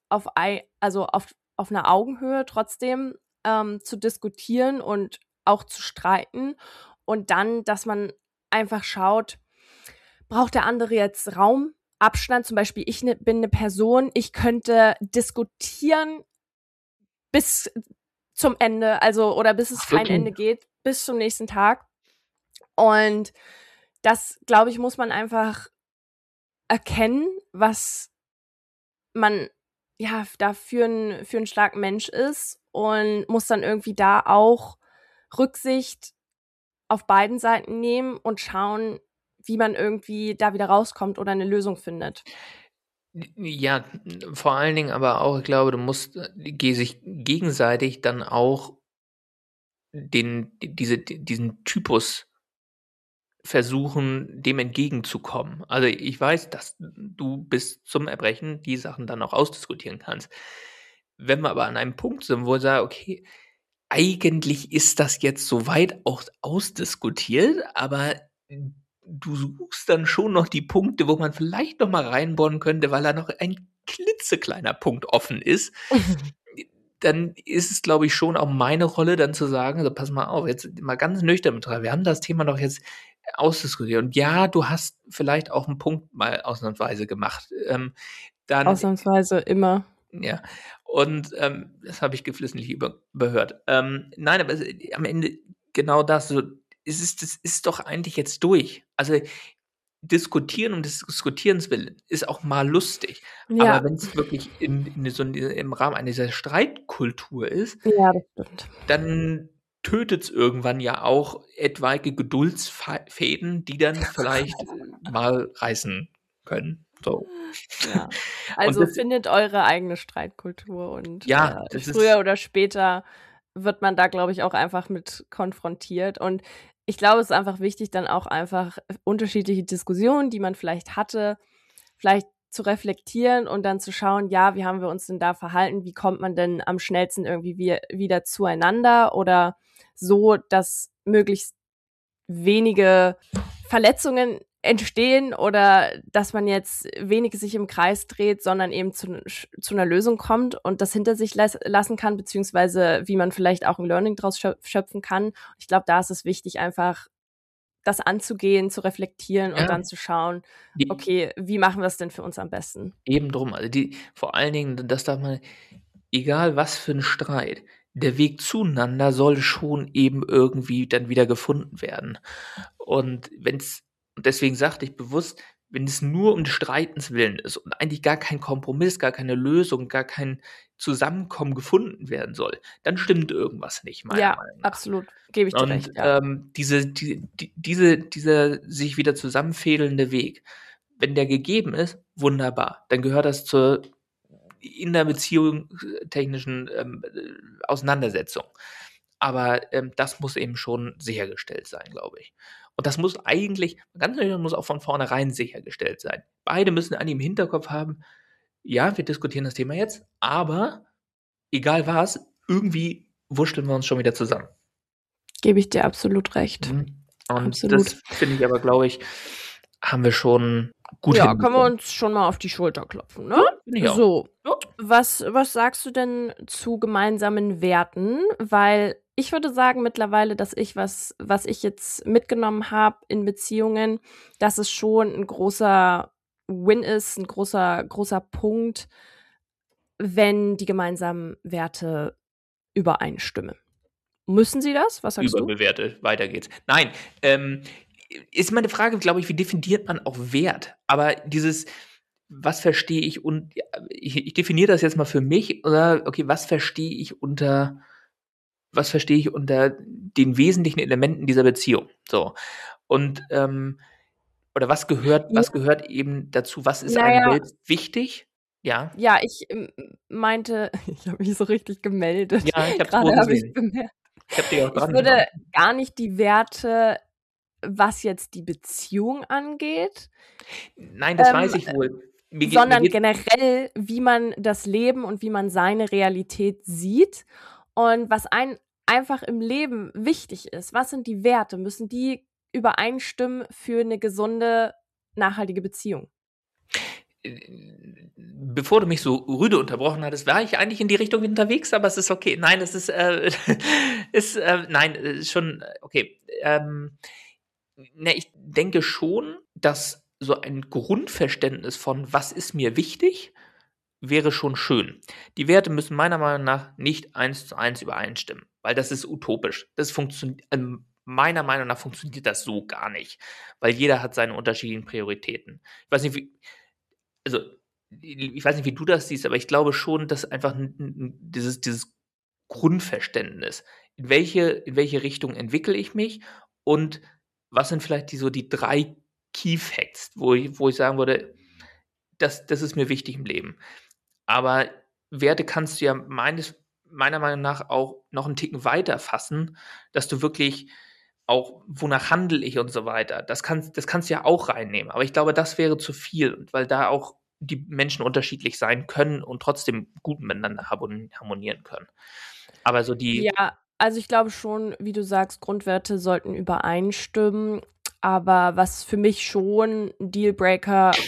auf 'ner Augenhöhe trotzdem, zu diskutieren und auch zu streiten und dann, dass man einfach schaut, braucht der andere jetzt Raum, Abstand? Zum Beispiel, ich bin 'ne Person, ich könnte diskutieren bis zum Ende, also oder bis es Ach kein wirklich? Ende geht, bis zum nächsten Tag. Und das, glaube ich, muss man einfach erkennen, was man, ja, da für 'n starken Mensch ist und muss dann irgendwie da auch Rücksicht auf beiden Seiten nehmen und schauen, wie man irgendwie da wieder rauskommt oder 'ne Lösung findet. Ja, vor allen Dingen aber auch, ich glaube, du musst, sich gegenseitig dann auch diesen Typus versuchen, dem entgegenzukommen. Also, ich weiß, dass du bis zum Erbrechen die Sachen dann auch ausdiskutieren kannst. Wenn wir aber an einem Punkt sind, wo ich sage: „Okay, eigentlich ist das jetzt so weit auch ausdiskutiert, aber du suchst dann schon noch die Punkte, wo man vielleicht noch mal reinbohren könnte, weil da noch ein klitzekleiner Punkt offen ist. Dann ist es, glaube ich, schon auch meine Rolle, dann zu sagen: „So, pass mal auf, jetzt mal ganz nüchtern betrachtet. Wir haben das Thema doch jetzt ausdiskutiert und ja, du hast vielleicht auch 'n Punkt mal ausnahmsweise gemacht. Dann Ausnahmsweise immer. ja, und, das habe ich geflissentlich überhört. Nein, aber am Ende genau das so, das ist doch eigentlich jetzt durch. Also, diskutieren um des Diskutierens willen ist auch mal lustig. Aber Ja, wenn's wirklich im Rahmen einer dieser Streitkultur ist, ja, das stimmt. dann tötet's irgendwann ja auch etwaige Fäden, die dann vielleicht, mal reißen können, so. Ja. Und Also, das findet eure eigene Streitkultur und, ja, das früher ist oder später wird man da, glaube ich, auch einfach mit konfrontiert und ich glaube, es ist einfach wichtig, dann auch einfach unterschiedliche Diskussionen, die man vielleicht hatte, vielleicht zu reflektieren und dann zu schauen, ja, wie haben wir uns denn da verhalten? Wie kommt man denn am schnellsten irgendwie wieder zueinander oder so, dass möglichst wenige Verletzungen entstehen oder dass man jetzt wenig sich im Kreis dreht, sondern eben zu einer Lösung kommt und das hinter sich lassen kann, beziehungsweise wie man vielleicht auch ein Learning draus schöpfen kann. Ich glaube, da ist es wichtig, einfach das anzugehen, zu reflektieren und Ja, dann zu schauen, die okay, wie machen wir es denn für uns am besten? eben drum. Also, die vor allen Dingen, das darf man egal was für 'n Streit, der Weg zueinander soll schon eben irgendwie dann wieder gefunden werden. Und deswegen sagte ich bewusst, wenn es nur um des Streitens willen ist und eigentlich gar kein Kompromiss, gar keine Lösung, gar kein Zusammenkommen gefunden werden soll, dann stimmt irgendwas nicht, meiner Ja, Meinung nach. absolut. Gebe ich dir Und, recht, ja. dieser sich wieder zusammenfädelnde Weg, wenn der gegeben ist, wunderbar. Dann gehört das zur in der Beziehung technischen, Auseinandersetzung. Aber, das muss eben schon sichergestellt sein, glaube ich. Und das muss eigentlich ganz ehrlich, muss auch von vornherein sichergestellt sein. Beide müssen eigentlich im Hinterkopf haben: „Ja, wir diskutieren das Thema jetzt, aber egal was, irgendwie wurschteln wir uns schon wieder zusammen.“ Gebe ich dir absolut recht. Und Absolut. das finde ich aber, glaube ich, haben wir schon gut Ja, können wir hinbekommen. uns schon mal auf die Schulter klopfen, ne? Ja, finde ich auch. So, Ja. was sagst du denn zu gemeinsamen Werten? Weil ich würde sagen mittlerweile, dass was ich jetzt mitgenommen habe in Beziehungen, dass es schon ein großer Win ist, ein großer Punkt, wenn die gemeinsamen Werte übereinstimmen. Müssen sie das? Was sagst du? Überbewertet, weiter geht's. Nein, ist immer 'ne Frage, glaube ich, wie definiert man auch Wert? Aber dieses was verstehe ich und ja, ich definiere das jetzt mal für mich, oder okay, was verstehe ich unter den wesentlichen Elementen dieser Beziehung? So. Und, oder Ja, was gehört eben dazu? Was ist na einem ja, selbst wichtig? Ja. ja, ich, meinte ich habe mich so richtig gemeldet. Ja, ich habe es wohl Grade habe ich gesehen. bemerkt. Ich habe dich auch Ich würde drangenommen. gar nicht die Werte, was jetzt die Beziehung angeht, Nein, das weiß ähm, ich wohl. Mir sondern geht's generell, wie man das Leben und wie man seine Realität sieht und was einem einfach im Leben wichtig ist. Was sind die Werte? Müssen die übereinstimmen für 'ne gesunde, nachhaltige Beziehung? Bevor du mich so rüde unterbrochen hattest, war ich eigentlich in die Richtung unterwegs, aber es ist okay. Nein, es ist, nein, ist schon okay. Ne, ich denke schon, dass so ein Grundverständnis von: „Was ist mir wichtig?“ wäre schon schön. Die Werte müssen meiner Meinung nach nicht eins zu eins übereinstimmen, weil das ist utopisch. Das funktioniert meiner Meinung nach funktioniert das so gar nicht, weil jeder hat seine unterschiedlichen Prioritäten. Ich weiß nicht, wie also, ich weiß nicht, wie du das siehst, aber ich glaube schon, dass einfach 'n dieses Grundverständnis, in welche Richtung entwickle ich mich und was sind vielleicht die 3 Key Facts, wo ich sagen würde, das ist mir wichtig im Leben. Aber Werte kannst du ja meiner Meinung nach auch noch 'n Ticken weiter fassen, dass du wirklich auch wonach handle ich und so weiter. Das kannst du ja auch reinnehmen. Aber ich glaube, das wäre zu viel, und weil da auch die Menschen unterschiedlich sein können und trotzdem gut miteinander harmonieren können. Aber so die Ja, also ich glaube schon, wie du sagst, Grundwerte sollten übereinstimmen, aber was für mich schon 'n Dealbreaker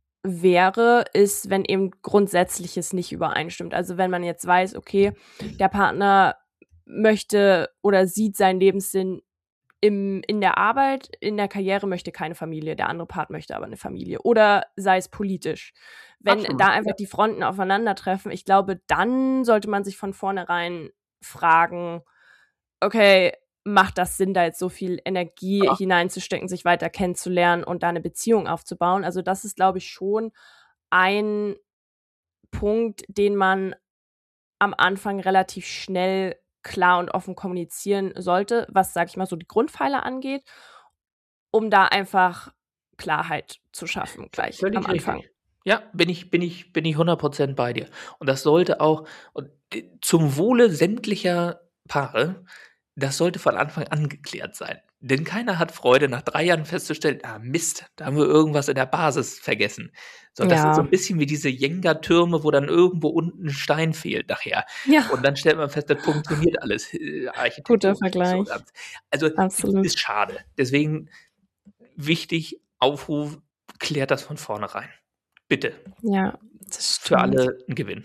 wäre, ist, wenn eben Grundsätzliches nicht übereinstimmt. Also, wenn man jetzt weiß, okay, der Partner möchte oder sieht seinen Lebenssinn in der Arbeit, in der Karriere, möchte keine Familie, der andere Part möchte aber 'ne Familie oder sei es politisch. Wenn absolut, da ja. einfach die Fronten aufeinandertreffen, ich glaube, dann sollte man sich von vornherein fragen: „Okay, macht das Sinn, da jetzt so viel Energie Ja. hineinzustecken, sich weiter kennenzulernen und da 'ne Beziehung aufzubauen?“ Also, das ist, glaube ich, schon ein Punkt, den man am Anfang relativ schnell klar und offen kommunizieren sollte, was, sage ich mal, so die Grundpfeiler angeht, um da einfach Klarheit zu schaffen gleich am Völlig Anfang. richtig. Ja, bin ich 100% bei dir. Und das sollte auch und, zum Wohle sämtlicher Paare, das sollte von Anfang an geklärt sein. Denn keiner hat Freude, nach 3 Jahren festzustellen: „Ah, Mist, da haben wir irgendwas in der Basis vergessen.“ So, das ist so Ja. 'n bisschen wie diese Jenga-Türme, wo dann irgendwo unten 'n Stein fehlt nachher. Ja, Und dann stellt man fest, das funktioniert alles, guter architektonisch nicht so Vergleich. ganz. Also, ist Absolut. schade. Deswegen wichtig, Aufruf, klärt das von vornherein. Bitte. Ja, das Für stimmt. alle 'n Gewinn.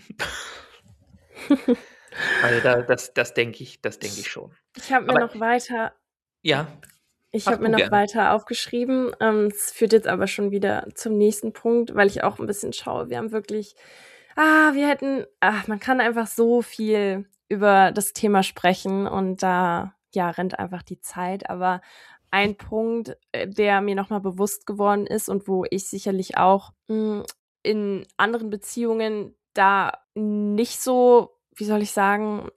Also, das denke ich schon. Ich habe mir Aber noch weiter ja, Ich mach habe mir du noch gerne. weiter aufgeschrieben. Es führt jetzt aber schon wieder zum nächsten Punkt, weil ich auch 'n bisschen schaue. Wir haben wirklich man kann einfach so viel über das Thema sprechen und da, ja, rennt einfach die Zeit. Aber ein Punkt, der mir noch mal bewusst geworden ist und wo ich sicherlich auch, in anderen Beziehungen da nicht so, wie soll ich sagen,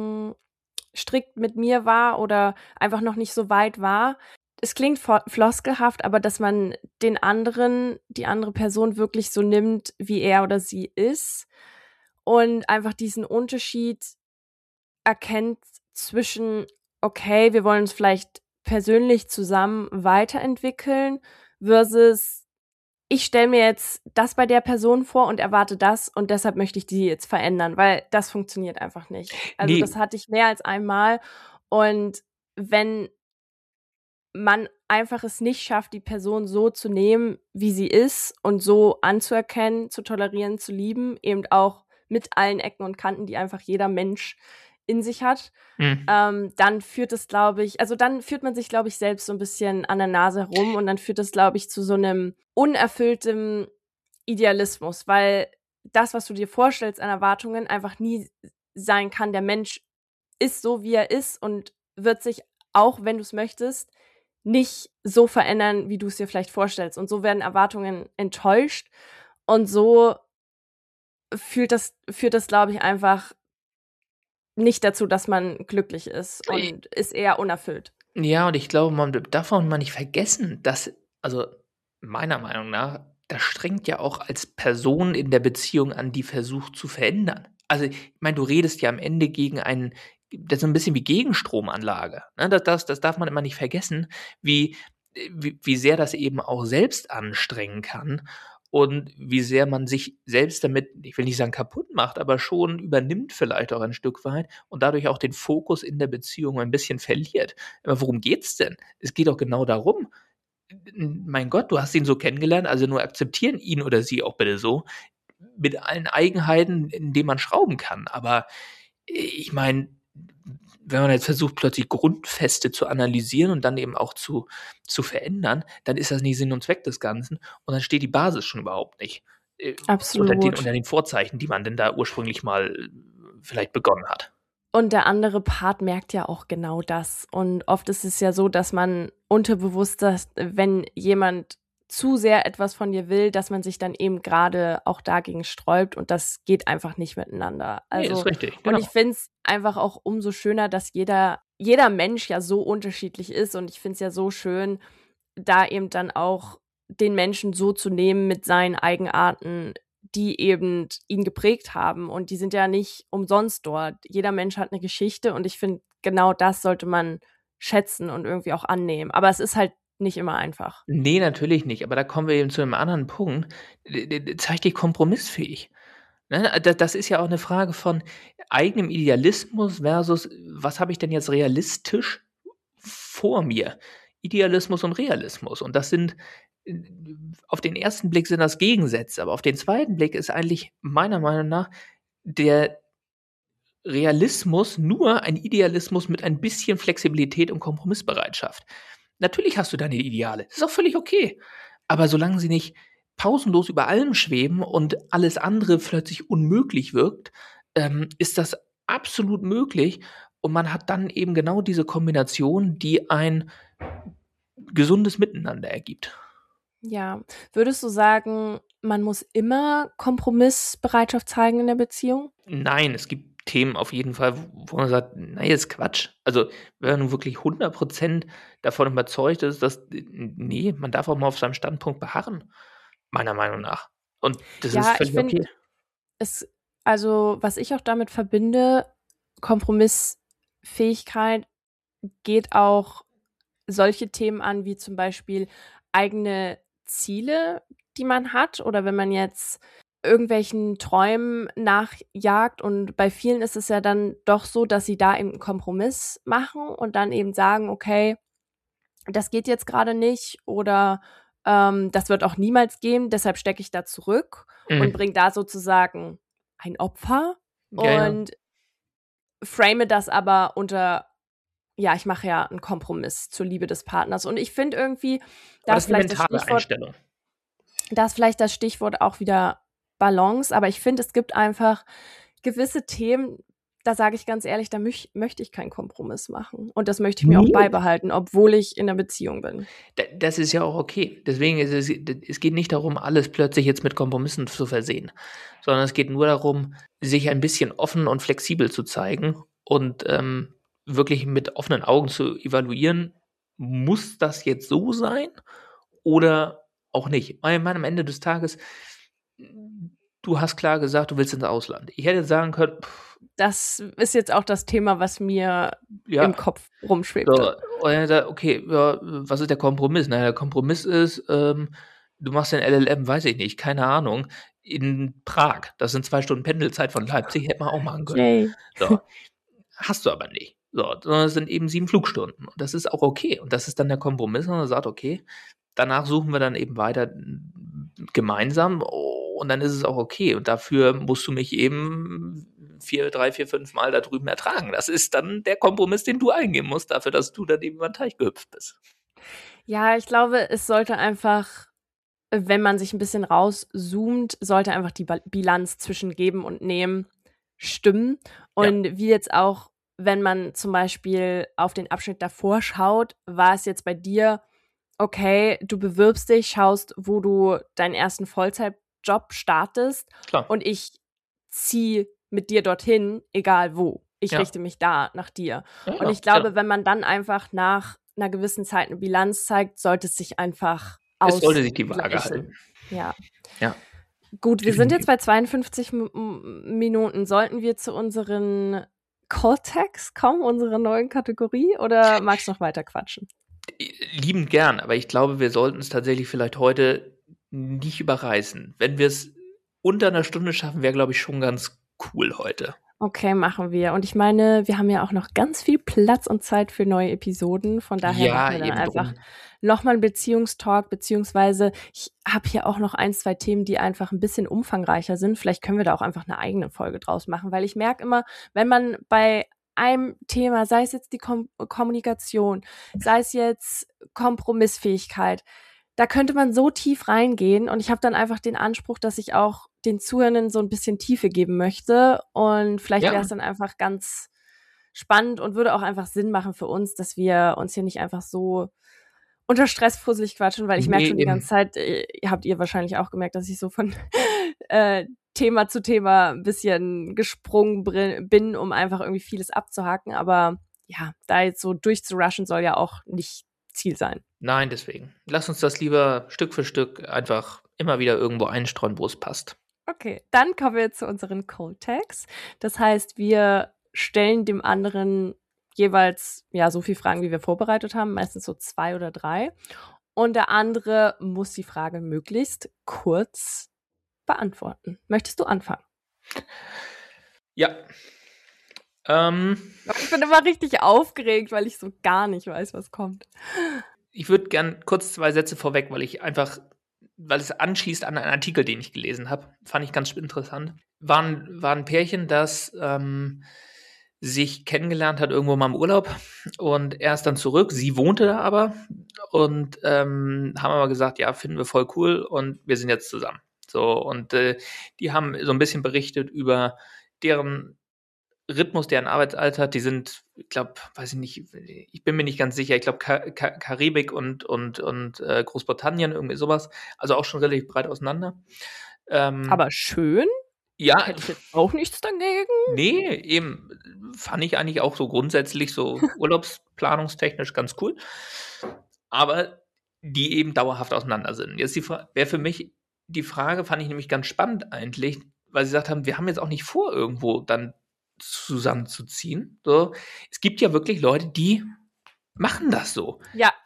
strikt mit mir war oder einfach noch nicht so weit war. Es klingt floskelhaft, aber dass man die andere Person wirklich so nimmt, wie er oder sie ist und einfach diesen Unterschied erkennt zwischen: „Okay, wir wollen uns vielleicht persönlich zusammen weiterentwickeln“, versus: „Ich stelle mir jetzt das bei der Person vor und erwarte das und deshalb möchte ich die jetzt verändern“, weil das funktioniert einfach nicht. Also, Ne, das hatte ich mehr als einmal und wenn man einfach es nicht schafft, die Person so zu nehmen, wie sie ist und so anzuerkennen, zu tolerieren, zu lieben, eben auch mit allen Ecken und Kanten, die einfach jeder Mensch in sich hat, mhm. dann führt es, glaube ich dann führt man sich, glaube ich, selbst so 'n bisschen an der Nase herum und dann führt das, glaube ich, zu so 'nem unerfülltem Idealismus, weil das, was du dir vorstellst an Erwartungen, einfach nie sein kann. Der Mensch ist so, wie er ist und wird sich, auch wenn du's möchtest, nicht so verändern, wie du's dir vielleicht vorstellst. Und so werden Erwartungen enttäuscht und so führt das, glaube ich, einfach nicht dazu, dass man glücklich ist und ist eher unerfüllt. Ja, und ich glaube, man darf auch mal nicht vergessen, dass also, meiner Meinung nach, das strengt ja auch als Person in der Beziehung an, die versucht zu verändern. Also, ich meine, du redest ja am Ende gegen einen das ist so 'n bisschen wie Gegenstromanlage, ne? Das darf man immer nicht vergessen, wie sehr das eben auch selbst anstrengen kann und wie sehr man sich selbst damit, ich will nicht sagen kaputt macht, aber schon übernimmt vielleicht auch ein Stück weit und dadurch auch den Fokus in der Beziehung ein bisschen verliert. Aber worum geht's denn? Es geht doch genau darum. Mein Gott, du hast ihn so kennengelernt, also nur akzeptieren ihn oder sie auch bitte so, mit allen Eigenheiten, in denen man schrauben kann. Aber ich meine, wenn man jetzt versucht, plötzlich Grundfeste zu analysieren und dann eben auch zu verändern, dann ist das nicht Sinn und Zweck des Ganzen und dann steht die Basis schon überhaupt nicht, äh, Absolut. unter den Vorzeichen, die man denn da ursprünglich mal vielleicht begonnen hat. Und der andere Part merkt ja auch genau das. Und oft ist es ja so, dass man unterbewusst, dass wenn jemand zu sehr etwas von dir will, dass man sich dann eben grade auch dagegen sträubt und das geht einfach nicht miteinander. Ne, ist Also richtig, und genau. ich finde es einfach auch umso schöner, dass jeder Mensch ja so unterschiedlich ist und ich finde es ja so schön, da eben dann auch den Menschen so zu nehmen mit seinen Eigenarten, die eben ihn geprägt haben und die sind ja nicht umsonst dort. Jeder Mensch hat 'ne Geschichte und ich finde, genau das sollte man schätzen und irgendwie auch annehmen. Aber es ist halt nicht immer einfach. Ne, natürlich nicht, aber da kommen wir eben zu 'nem anderen Punkt. Zeig dich kompromissfähig, ne? Das ist ja auch 'ne Frage von eigenem Idealismus versus was habe ich denn jetzt realistisch vor mir? Idealismus und Realismus und das sind äh, auf den ersten Blick sind das Gegensätze, aber auf den zweiten Blick ist eigentlich meiner Meinung nach der Realismus nur ein Idealismus mit ein bisschen Flexibilität und Kompromissbereitschaft. Natürlich hast du deine Ideale, ist auch völlig okay. Aber solange sie nicht pausenlos über allem schweben und alles andere plötzlich unmöglich wirkt, ist das absolut möglich und man hat dann eben genau diese Kombination, die ein gesundes Miteinander ergibt. Ja. Würdest du sagen, man muss immer Kompromissbereitschaft zeigen in der Beziehung? Nein, es gibt Themen auf jeden Fall, wo man sagt: „Ne, ist Quatsch.“ Also, wenn man nun wirklich 100% davon überzeugt ist, dass ne, man darf auch mal auf seinem Standpunkt beharren, meiner Meinung nach. Und das ist Ja, ich völlig finde okay. es also, was ich auch damit verbinde, Kompromissfähigkeit geht auch solche Themen an, wie zum Beispiel eigene Ziele, die man hat, oder wenn man jetzt irgendwelchen Träumen nachjagt, und bei vielen ist es ja dann doch so, dass sie da eben einen Kompromiss machen und dann eben sagen, okay, das geht jetzt gerade nicht, oder das wird auch niemals gehen, deshalb stecke ich da zurück und bringe da sozusagen ein Opfer Ja, ja. und frame das aber unter, ja, ich mache ja einen Kompromiss zur Liebe des Partners. Und ich finde irgendwie, Aber da das ist ist eine vielleicht mentale Einstellung. das Stichwort auch wieder Balance, aber ich finde, es gibt einfach gewisse Themen, da sage ich ganz ehrlich, da möchte ich keinen Kompromiss machen. Und das möchte ich mir auch Nee. beibehalten, obwohl ich in 'ner Beziehung bin. Das ist ja auch okay. Deswegen ist es geht nicht darum, alles plötzlich jetzt mit Kompromissen zu versehen, sondern es geht nur darum, sich ein bisschen offen und flexibel zu zeigen und, wirklich mit offenen Augen zu evaluieren: „Muss das jetzt so sein oder auch nicht?“ Weil ich meine, am Ende des Tages, du hast klar gesagt, du willst ins Ausland. Ich hätte sagen können: Das ist jetzt auch das Thema, was mir im „Ja, Kopf rumschwebte. so, und er sagt: „Okay, ja, was ist der Kompromiss?“ Na ja, der Kompromiss ist, du machst den LLM, weiß ich nicht, keine Ahnung, in Prag. Das sind 2 Stunden Pendelzeit von Leipzig, hätte man auch machen können. Yay. So, hast du aber nicht. So, sondern es sind eben 7 Flugstunden und das ist auch okay. Und das ist dann der Kompromiss, und man sagt: „Okay, danach suchen wir dann eben weiter, gemeinsam und dann ist es auch okay. Und dafür musst du mich eben 3, 4, 5 Mal da drüben ertragen.“ Das ist dann der Kompromiss, den du eingehen musst, dafür, dass du dann eben über 'n Teich gehüpft bist. Ja, ich glaube, es sollte einfach, wenn man sich ein bisschen rauszoomt, sollte einfach die Bilanz zwischen Geben und Nehmen stimmen. Ja, Und wie jetzt auch, wenn man zum Beispiel auf den Abschnitt davor schaut, war es jetzt bei dir, okay, du bewirbst dich, schaust, wo du deinen ersten Vollzeitjob startest, klar. und ich ziehe mit dir dorthin, egal wo. Ich Ja. richte mich da nach dir. Ja, Und ja, ich ja. glaube, wenn man dann einfach nach einer gewissen Zeit eine Bilanz zeigt, sollte es sich einfach Es sollte sich die Waage ausgleichen. halten. Ja. Ja, Gut, wir sind jetzt definitiv. bei 52 Minuten. Sollten wir zu unseren Call-Tags kommen, unserer neuen Kategorie, oder magst du noch weiter quatschen? Liebend gern, aber ich glaube, wir sollten es tatsächlich vielleicht heute nicht überreißen. Wenn wir's unter 'ner Stunde schaffen, wäre, glaube ich, schon ganz cool heute. Okay, machen wir. Und ich meine, wir haben ja auch noch ganz viel Platz und Zeit für neue Episoden. Von daher machen Ja, wir dann eben einfach drum. noch mal 'n Beziehungstalk, beziehungsweise ich habe hier auch noch ein, 2 Themen, die einfach ein bisschen umfangreicher sind. Vielleicht können wir da auch einfach eine eigene Folge draus machen, weil ich merke immer, wenn man bei einem Thema, sei es jetzt die Kommunikation, sei es jetzt Kompromissfähigkeit, da könnte man so tief reingehen, und ich habe dann einfach den Anspruch, dass ich auch den Zuhörenden so ein bisschen Tiefe geben möchte, und vielleicht wäre Ja, es dann einfach ganz spannend und würde auch einfach Sinn machen für uns, dass wir uns hier nicht einfach so unter Stress fusselig quatschen, weil ich merke ne, schon die ganze eben. Zeit, habt ihr wahrscheinlich auch gemerkt, dass ich so von Thema zu Thema ein bisschen gesprungen bin, um einfach irgendwie vieles abzuhaken. Aber ja, da jetzt so durchzurushen soll ja auch nicht Ziel sein. Nein, deswegen. Lass uns das lieber Stück für Stück einfach immer wieder irgendwo einstreuen, wo es passt. Okay, dann kommen wir zu unseren Cold Tags. Das heißt, wir stellen dem anderen jeweils, ja, so viele Fragen, wie wir vorbereitet haben, meistens so 2 oder 3. Und der andere muss die Frage möglichst kurz beantworten. Möchtest du anfangen? Ja. Ähm, Ich bin immer richtig aufgeregt, weil ich so gar nicht weiß, was kommt. Ich würde gern kurz 2 Sätze vorweg, weil es anschließt an einen Artikel, den ich gelesen habe. Fand ich ganz interessant. War 'n Pärchen, das, sich kennengelernt hat irgendwo mal im Urlaub und er ist dann zurück. Sie wohnte da aber und, haben aber gesagt: „Ja, finden wir voll cool und wir sind jetzt zusammen.“ So, und, die haben so ein bisschen berichtet über deren Rhythmus, deren Arbeitsalltag. Die sind, ich glaube, weiß ich nicht, ich bin mir nicht ganz sicher. Ich glaube, Karibik und Großbritannien, irgendwie sowas. Also auch schon relativ breit auseinander. Ähm, Aber schön, ja, hätte ich jetzt auch nichts dagegen. ne, eben, fand ich eigentlich auch so grundsätzlich so urlaubsplanungstechnisch ganz cool, aber die eben dauerhaft auseinander sind. Jetzt wäre für mich die Frage, fand ich nämlich ganz spannend eigentlich, weil sie gesagt haben: „Wir haben jetzt auch nicht vor, irgendwo dann zusammenzuziehen“, so. Es gibt ja wirklich Leute, die machen das so. Ja,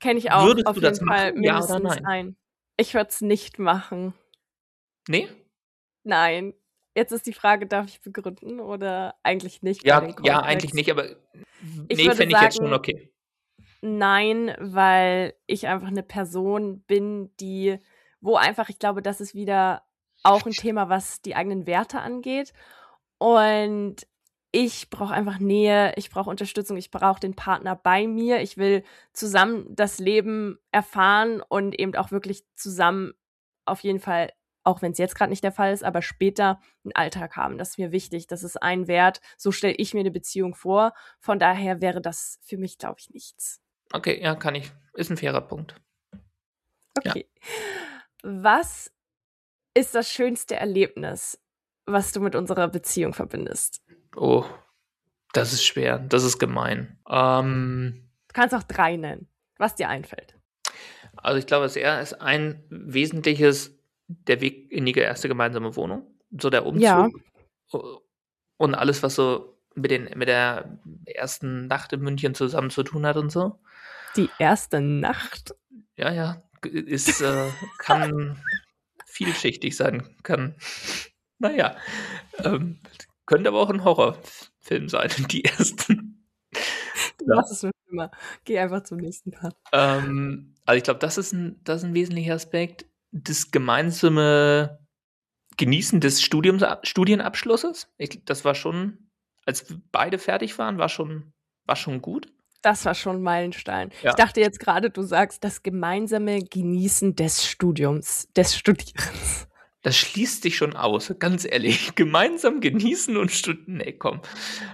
Kenne ich auch Würdest auf du jeden das Fall machen, ja oder mindestens nein? einen. Ich würde es nicht machen. Nee? Nein. Jetzt ist die Frage, darf ich begründen oder eigentlich nicht bei Ja, den ja, eigentlich Callbacks? nicht, aber Ich nee, würde fände ich jetzt schon sagen, okay. nein, weil ich einfach eine Person bin, wo einfach, ich glaube, das ist wieder auch ein Thema, was die eigenen Werte angeht. Und ich brauche einfach Nähe, ich brauche Unterstützung, ich brauche den Partner bei mir. Ich will zusammen das Leben erfahren und eben auch wirklich zusammen auf jeden Fall, auch wenn es jetzt gerade nicht der Fall ist, aber später einen Alltag haben. Das ist mir wichtig. Das ist ein Wert. So stelle ich mir eine Beziehung vor. Von daher wäre das für mich, glaube ich, nichts. Okay, ja, kann ich. Ist ein fairer Punkt. Ja. Okay. Was ist das schönste Erlebnis, was du mit unserer Beziehung verbindest? Oh, das ist schwer. Das ist gemein. Du kannst auch 3 nennen, was dir einfällt. Also ich glaube, es ist ein wesentliches der Weg in die erste gemeinsame Wohnung, so der Ja. Umzug und alles, was so mit der ersten Nacht in München zusammen zu tun hat und so. Die erste Nacht? Ja, ja, ist, kann vielschichtig sein, naja, könnte aber auch ein Horrorfilm sein, die ersten. Du Ja. machst es schon immer. Geh einfach zum nächsten Part. Also ich glaube, das ist ein wesentlicher Aspekt. Das gemeinsame Genießen des Studienabschlusses. Das war schon, als wir beide fertig waren, war schon gut. Das war schon 'n Meilenstein. Ich Ja. dachte jetzt gerade, du sagst das gemeinsame Genießen des Studiums, des Studierens. Das schließt sich schon aus, ganz ehrlich. Gemeinsam genießen und studieren. Nee, komm.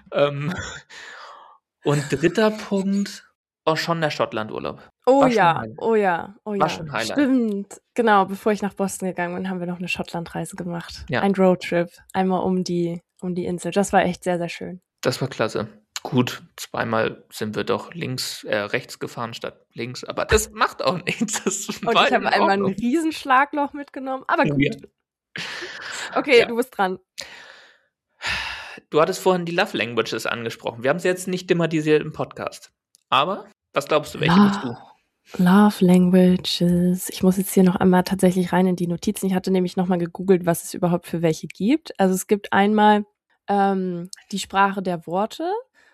Und 3. Punkt, schon der Schottlandurlaub. Oh War schon ja, Highlight. oh ja, oh War ja. schon Highlight. Stimmt. Genau, bevor ich nach Boston gegangen bin, haben wir noch 'ne Schottlandreise gemacht. Ja. Ein Roadtrip, einmal um die Insel. Das war echt sehr, sehr schön. Das war klasse. Gut, zweimal sind wir doch rechts gefahren statt links, aber das macht auch nichts. Das Und war ich in habe einmal 'n Ordnung. Riesenschlagloch mitgenommen, aber Ja. gut. Okay, Ja. du bist dran. Du hattest vorhin die Love Languages angesprochen. Wir haben sie jetzt nicht thematisiert im Podcast. Aber was glaubst du, welche bist du? Love Languages. Ich muss jetzt hier noch einmal tatsächlich rein in die Notizen. Ich hatte nämlich noch mal gegoogelt, was es überhaupt für welche gibt. Also es gibt einmal die Sprache der Worte,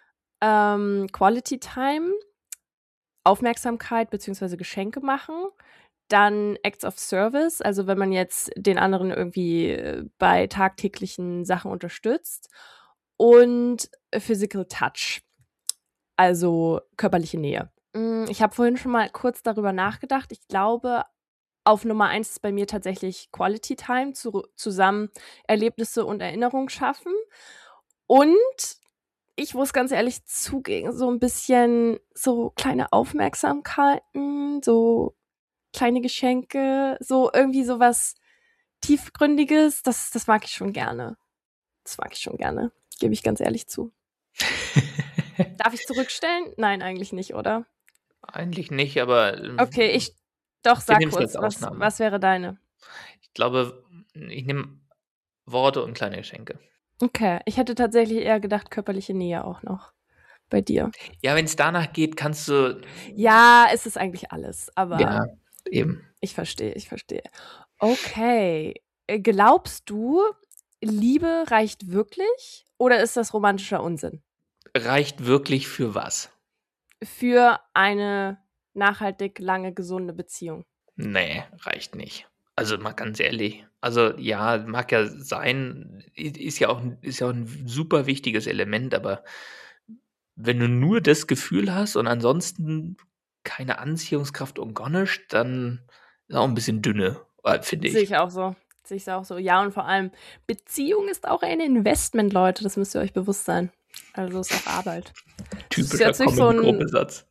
Quality Time, Aufmerksamkeit beziehungsweise Geschenke machen, dann Acts of Service, also wenn man jetzt den anderen irgendwie bei tagtäglichen Sachen unterstützt, und Physical Touch, also körperliche Nähe. Ich habe vorhin schon mal kurz darüber nachgedacht. Ich glaube, auf Nummer 1 ist bei mir tatsächlich Quality Time, zusammen Erlebnisse und Erinnerungen schaffen. Und ich muss ganz ehrlich zugeben, so ein bisschen so kleine Aufmerksamkeiten, so kleine Geschenke, so irgendwie so was Tiefgründiges, das mag ich schon gerne. Das mag ich schon gerne, gebe ich ganz ehrlich zu. Darf ich zurückstellen? Nein, eigentlich nicht, oder? Eigentlich nicht, aber Okay, wir sag nehmen es kurz, als Ausnahme. was wäre deine? Ich glaube, ich nehme Worte und kleine Geschenke. Okay, ich hätte tatsächlich eher gedacht, körperliche Nähe auch noch bei dir. Ja, wenn es danach geht, kannst du. Ja, es ist eigentlich alles, aber Ja, eben. ich verstehe. Okay, glaubst du, Liebe reicht wirklich oder ist das romantischer Unsinn? Reicht wirklich für was? Für eine nachhaltig lange gesunde Beziehung. Nee, reicht nicht. Also mal ganz ehrlich. Also ja, mag ja sein, ist ja auch ein super wichtiges Element, aber wenn du nur das Gefühl hast und ansonsten keine Anziehungskraft und gar nichts, dann ist auch ein bisschen dünne, finde Sehe ich. ich auch so. Ja, und vor allem, Beziehung ist auch ein Investment, Leute. Das müsst ihr euch bewusst sein. Also ist auch Arbeit. Typischer jetzt nicht so ein- Comedy-Gruppe-Satz.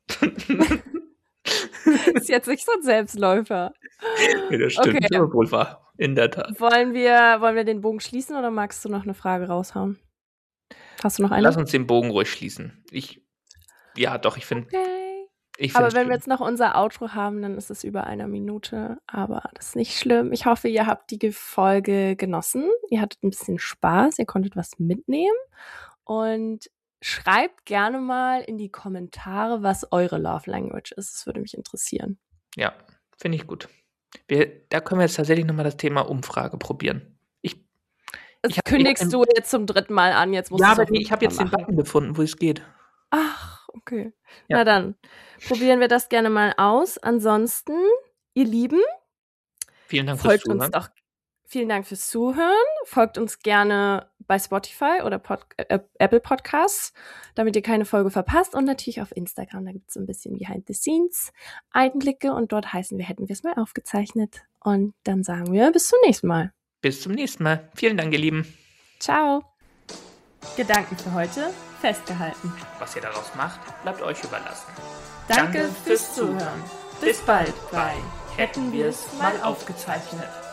Ist jetzt nicht so ein Selbstläufer. Ja, das stimmt. Okay. Ist aber wohl wahr. In der Tat. Wollen wir den Bogen schließen oder magst du noch eine Frage raushauen? Hast du noch eine? Lass uns den Bogen ruhig schließen. Ja, doch, ich finde. Okay. Aber wenn wir jetzt noch unser Outro haben, dann ist es über 1 Minute. Aber das ist nicht schlimm. Ich hoffe, ihr habt die Folge genossen. Ihr hattet ein bisschen Spaß. Ihr konntet was mitnehmen. Und schreibt gerne mal in die Kommentare, was eure Love Language ist. Das würde mich interessieren. Ja, finde ich gut. Da können wir jetzt tatsächlich nochmal das Thema Umfrage probieren. Das kündigst du jetzt zum 3. Mal an. Jetzt musst Ja, du aber ich habe jetzt den Button gefunden, wo es geht. Ach, okay. Ja. Na dann, probieren wir das gerne mal aus. Ansonsten, ihr Lieben, vielen Dank fürs Zuhören. Vielen Dank fürs Zuhören. Folgt uns gerne bei Spotify oder Apple Podcasts, damit ihr keine Folge verpasst. Und natürlich auf Instagram, da gibt es so ein bisschen Behind-the-Scenes-Einblicke. Und dort hätten wir es mal aufgezeichnet. Und dann sagen wir bis zum nächsten Mal. Bis zum nächsten Mal. Vielen Dank, ihr Lieben. Ciao. Gedanken für heute festgehalten. Was ihr daraus macht, bleibt euch überlassen. Danke fürs Zuhören. Bis bald bei Hätten wir es mal aufgezeichnet.